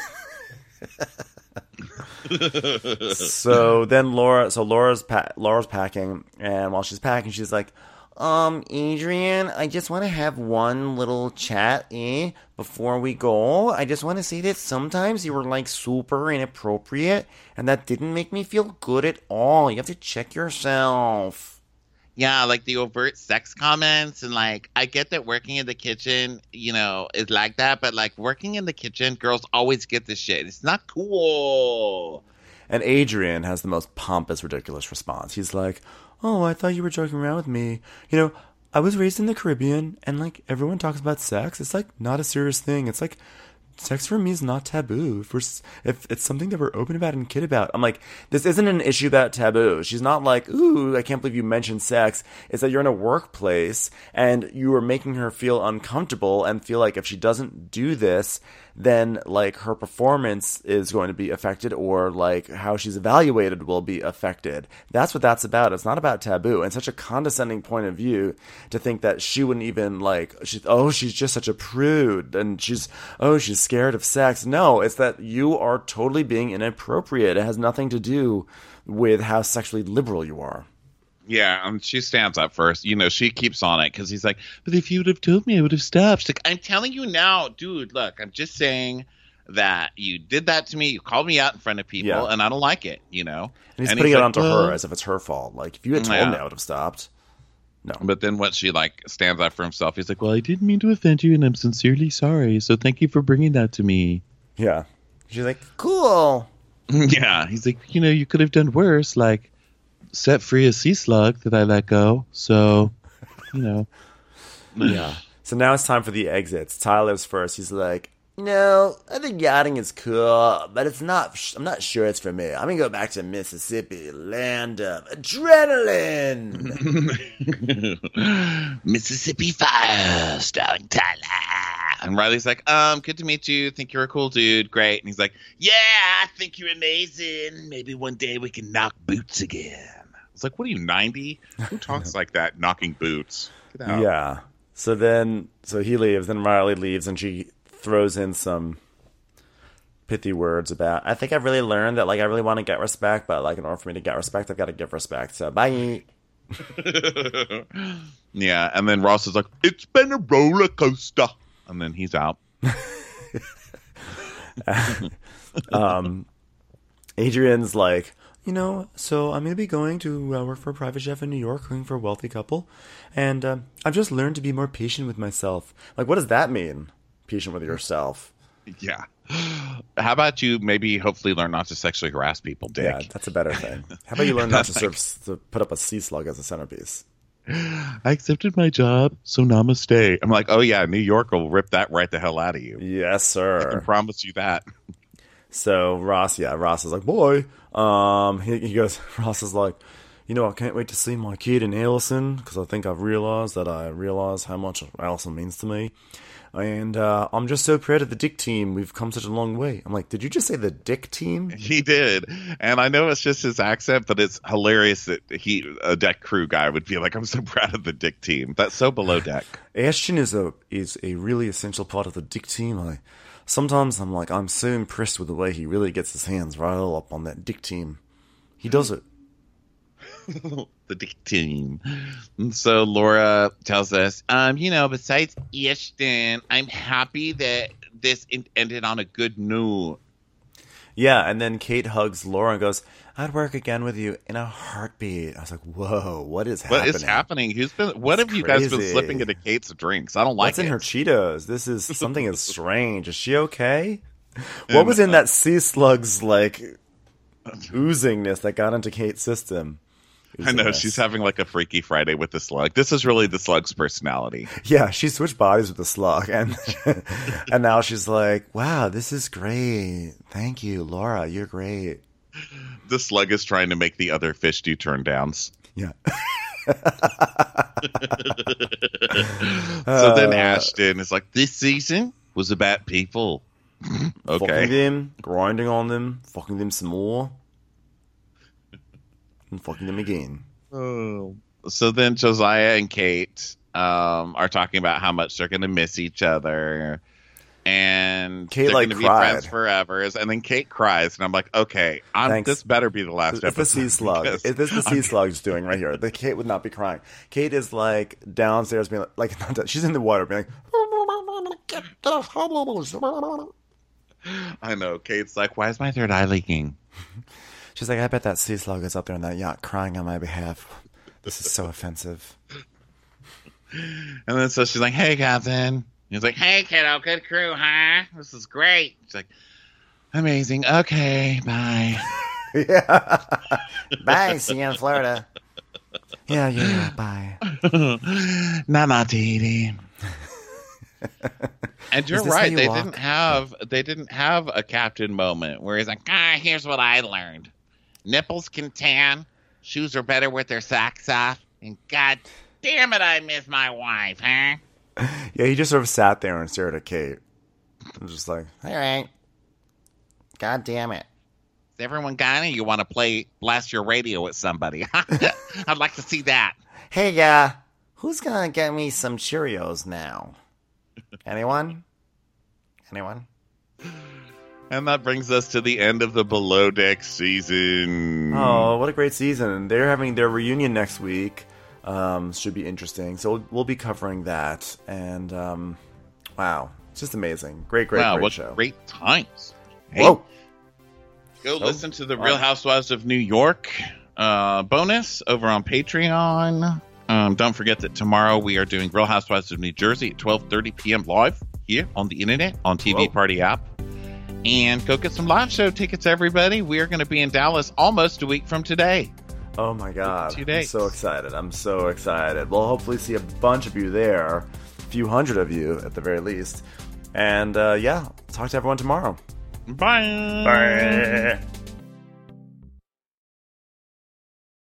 Speaker 4: So then Laura, so Laura's pa- Laura's packing, and while she's packing, she's like, Um, Adrian, I just want to have one little chat, eh, before we go. I just want to say that sometimes you were, like, super inappropriate, and that didn't make me feel good at all. You have to check yourself.
Speaker 3: Yeah, like the overt sex comments, and like I get that working in the kitchen, you know, is like that, but like working in the kitchen, girls always get this shit. It's not cool.
Speaker 4: And Adrian has the most pompous, ridiculous response. He's like, oh, I thought you were joking around with me. You know, I was raised in the Caribbean, and, like, everyone talks about sex. It's, like, not a serious thing. It's, like, sex for me is not taboo. If, we're, if it's something that we're open about and kid about. I'm like, this isn't an issue about taboo. She's not like, ooh, I can't believe you mentioned sex. It's that you're in a workplace, and you are making her feel uncomfortable and feel like if she doesn't do this, then, like, her performance is going to be affected, or, like, how she's evaluated will be affected. That's what that's about. It's not about taboo. And such a condescending point of view to think that she wouldn't even, like, she, oh, she's just such a prude, and she's, oh, she's scared of sex. No, it's that you are totally being inappropriate. It has nothing to do with how sexually liberal you are.
Speaker 3: Yeah, and she stands up first. You know, she keeps on it because he's like, but if you would have told me, I would have stopped. She's like, I'm telling you now, dude, look, I'm just saying that you did that to me. You called me out in front of people,
Speaker 4: Yeah.
Speaker 3: and I don't like it, you know?
Speaker 4: And he's
Speaker 3: And
Speaker 4: putting
Speaker 3: he's
Speaker 4: it
Speaker 3: like,
Speaker 4: onto
Speaker 3: well-
Speaker 4: her as if it's her fault. Like, if you had told
Speaker 3: Yeah.
Speaker 4: me, I would have stopped. No.
Speaker 3: But then once she, like, stands up for himself, he's like, well, I didn't mean to offend you, and I'm sincerely sorry, so thank you for bringing that to me.
Speaker 4: Yeah. She's like, cool.
Speaker 3: Yeah, he's like, you know, you could have done worse, like set free a sea slug that I let go. So, you know.
Speaker 4: Yeah. So now it's time for the exits. Tyler's first. He's like, no, I think yachting is cool, but it's not, I'm not sure it's for me. I'm going to go back to Mississippi, land of adrenaline.
Speaker 3: Mississippi Fire, starring Tyler. And Riley's like, um, good to meet you. Think you're a cool dude. Great. And he's like, yeah, I think you're amazing. Maybe one day we can knock boots again. It's like, what are you, ninety? Who talks like that, knocking boots? Get out.
Speaker 4: Yeah. So then, so he leaves, then Riley leaves, and she throws in some pithy words about, I think I've really learned that, like, I really want to get respect, but, like, in order for me to get respect, I've got to give respect. So, bye.
Speaker 3: Yeah, and then Ross is like, it's been a roller coaster. And then he's out.
Speaker 4: um, Adrian's like, you know, so I'm going to be going to uh, work for a private chef in New York, cooking for a wealthy couple. And uh, I've just learned to be more patient with myself. Like, what does that mean? Patient with yourself.
Speaker 3: Yeah. How about you maybe hopefully learn not to sexually harass people, Dick?
Speaker 4: Yeah, that's a better thing. How about you learn not to,
Speaker 3: Like-
Speaker 4: serve, to put up a sea slug as a centerpiece?
Speaker 3: I accepted my job, so namaste. I'm like, oh yeah, New York will rip that right the hell out of you.
Speaker 4: Yes,
Speaker 3: I can
Speaker 4: sir.
Speaker 3: promise you that.
Speaker 4: So Ross, yeah, Ross is like, boy. Um, he, he goes, Ross is like, you know, I can't wait to see my kid in Allison, because I think I've realised that I realise how much Allison means to me. And uh, I'm just so proud of the Dick team. We've come such a long way. I'm like, did you just say the Dick team?
Speaker 3: He did. And I know it's just his accent, but it's hilarious that he, a deck crew guy, would be like, I'm so proud of the Dick team. That's so below deck.
Speaker 4: Ashton is a is a really essential part of the Dick team. I Sometimes I'm like, I'm so impressed with the way he really gets his hands right all up on that Dick team. He does it.
Speaker 3: The Dick team. And so Laura tells us, um, you know, besides Ashton, I'm happy that this in- ended on a good note.
Speaker 4: Yeah, and then Kate hugs Laura and goes, I'd work again with you in a heartbeat. I was like, whoa, what is happening?
Speaker 3: What is happening? Who's been? What
Speaker 4: It's
Speaker 3: have you guys been
Speaker 4: crazy.
Speaker 3: slipping into Kate's drinks? I don't like
Speaker 4: What's
Speaker 3: it.
Speaker 4: in her Cheetos? This is something is strange. Is she okay? What was in that sea slug's like oozingness that got into Kate's system?
Speaker 3: I know,
Speaker 4: Oozingness.
Speaker 3: she's having like a Freaky Friday with the slug. This is really the slug's personality.
Speaker 4: Yeah, she switched bodies with the slug, and and now she's like, "Wow, this is great. Thank you, Laura. You're great."
Speaker 3: The slug is trying to make the other fish do turn downs.
Speaker 4: Yeah.
Speaker 3: So then Ashton is like, this season was about people.
Speaker 4: Fucking
Speaker 3: Okay.
Speaker 4: them, grinding on them, fucking them some more, and fucking them again.
Speaker 3: So then Josiah and Kate um, are talking about how much they're going to miss each other. And
Speaker 4: Kate,
Speaker 3: they're
Speaker 4: like,
Speaker 3: going to be
Speaker 4: cried.
Speaker 3: friends forever. And then Kate cries. And I'm like, okay, I'm,
Speaker 4: Thanks.
Speaker 3: this better be the last
Speaker 4: It's
Speaker 3: episode.
Speaker 4: the sea slug.
Speaker 3: because
Speaker 4: It- This is the sea
Speaker 3: I'm-
Speaker 4: slug's doing right here. The Kate would not be crying. Kate is like downstairs being like, like not down- she's in the water being like,
Speaker 3: I know. Kate's like, why is my third eye leaking?
Speaker 4: she's like, I bet that sea slug is up there on that yacht crying on my behalf. This is so offensive.
Speaker 3: And then so she's like, hey, Captain. He's like, hey, kiddo, good crew, huh? This is great. She's like, amazing. Okay, bye.
Speaker 4: Yeah. Bye. See you in Florida. Yeah, yeah, bye.
Speaker 3: Nana Didi. And you're
Speaker 4: Is this how
Speaker 3: right.
Speaker 4: you
Speaker 3: They
Speaker 4: walk?
Speaker 3: didn't have they didn't have a captain moment where he's like, ah, here's what I learned. Nipples can tan, shoes are better with their socks off, and god damn it, I miss my wife, huh?
Speaker 4: Yeah, he just sort of sat there and stared at Kate. I'm just like,
Speaker 8: All right. God damn it.
Speaker 3: Is everyone gone, or you want to play blast your radio with somebody? I'd like to see that.
Speaker 8: Hey, uh, who's gonna get me some Cheerios now? Anyone? Anyone?
Speaker 3: And that brings us to the end of the Below Deck season.
Speaker 4: oh, what a great season. They're having their reunion next week. Um, should be interesting. So we'll, we'll be covering that. And, um, wow. It's just amazing. Great, great,
Speaker 3: wow,
Speaker 4: great
Speaker 3: what
Speaker 4: show.
Speaker 3: great times. Hey,
Speaker 4: Whoa.
Speaker 3: go
Speaker 4: Oh,
Speaker 3: listen to the
Speaker 4: all
Speaker 3: Real
Speaker 4: right.
Speaker 3: Housewives of New York uh, bonus over on Patreon. Um, don't forget that tomorrow we are doing Real Housewives of New Jersey at twelve thirty p.m. live here on the internet on T V
Speaker 4: Whoa.
Speaker 3: Party app. And go get some live show tickets, everybody. We are going to be in Dallas almost a week from today.
Speaker 4: Oh my god.
Speaker 3: Two
Speaker 4: I'm
Speaker 3: days.
Speaker 4: so excited. I'm so excited. We'll hopefully see a bunch of you there. A few hundred of you at the very least. And uh, yeah, talk to everyone tomorrow.
Speaker 3: Bye.
Speaker 4: Bye.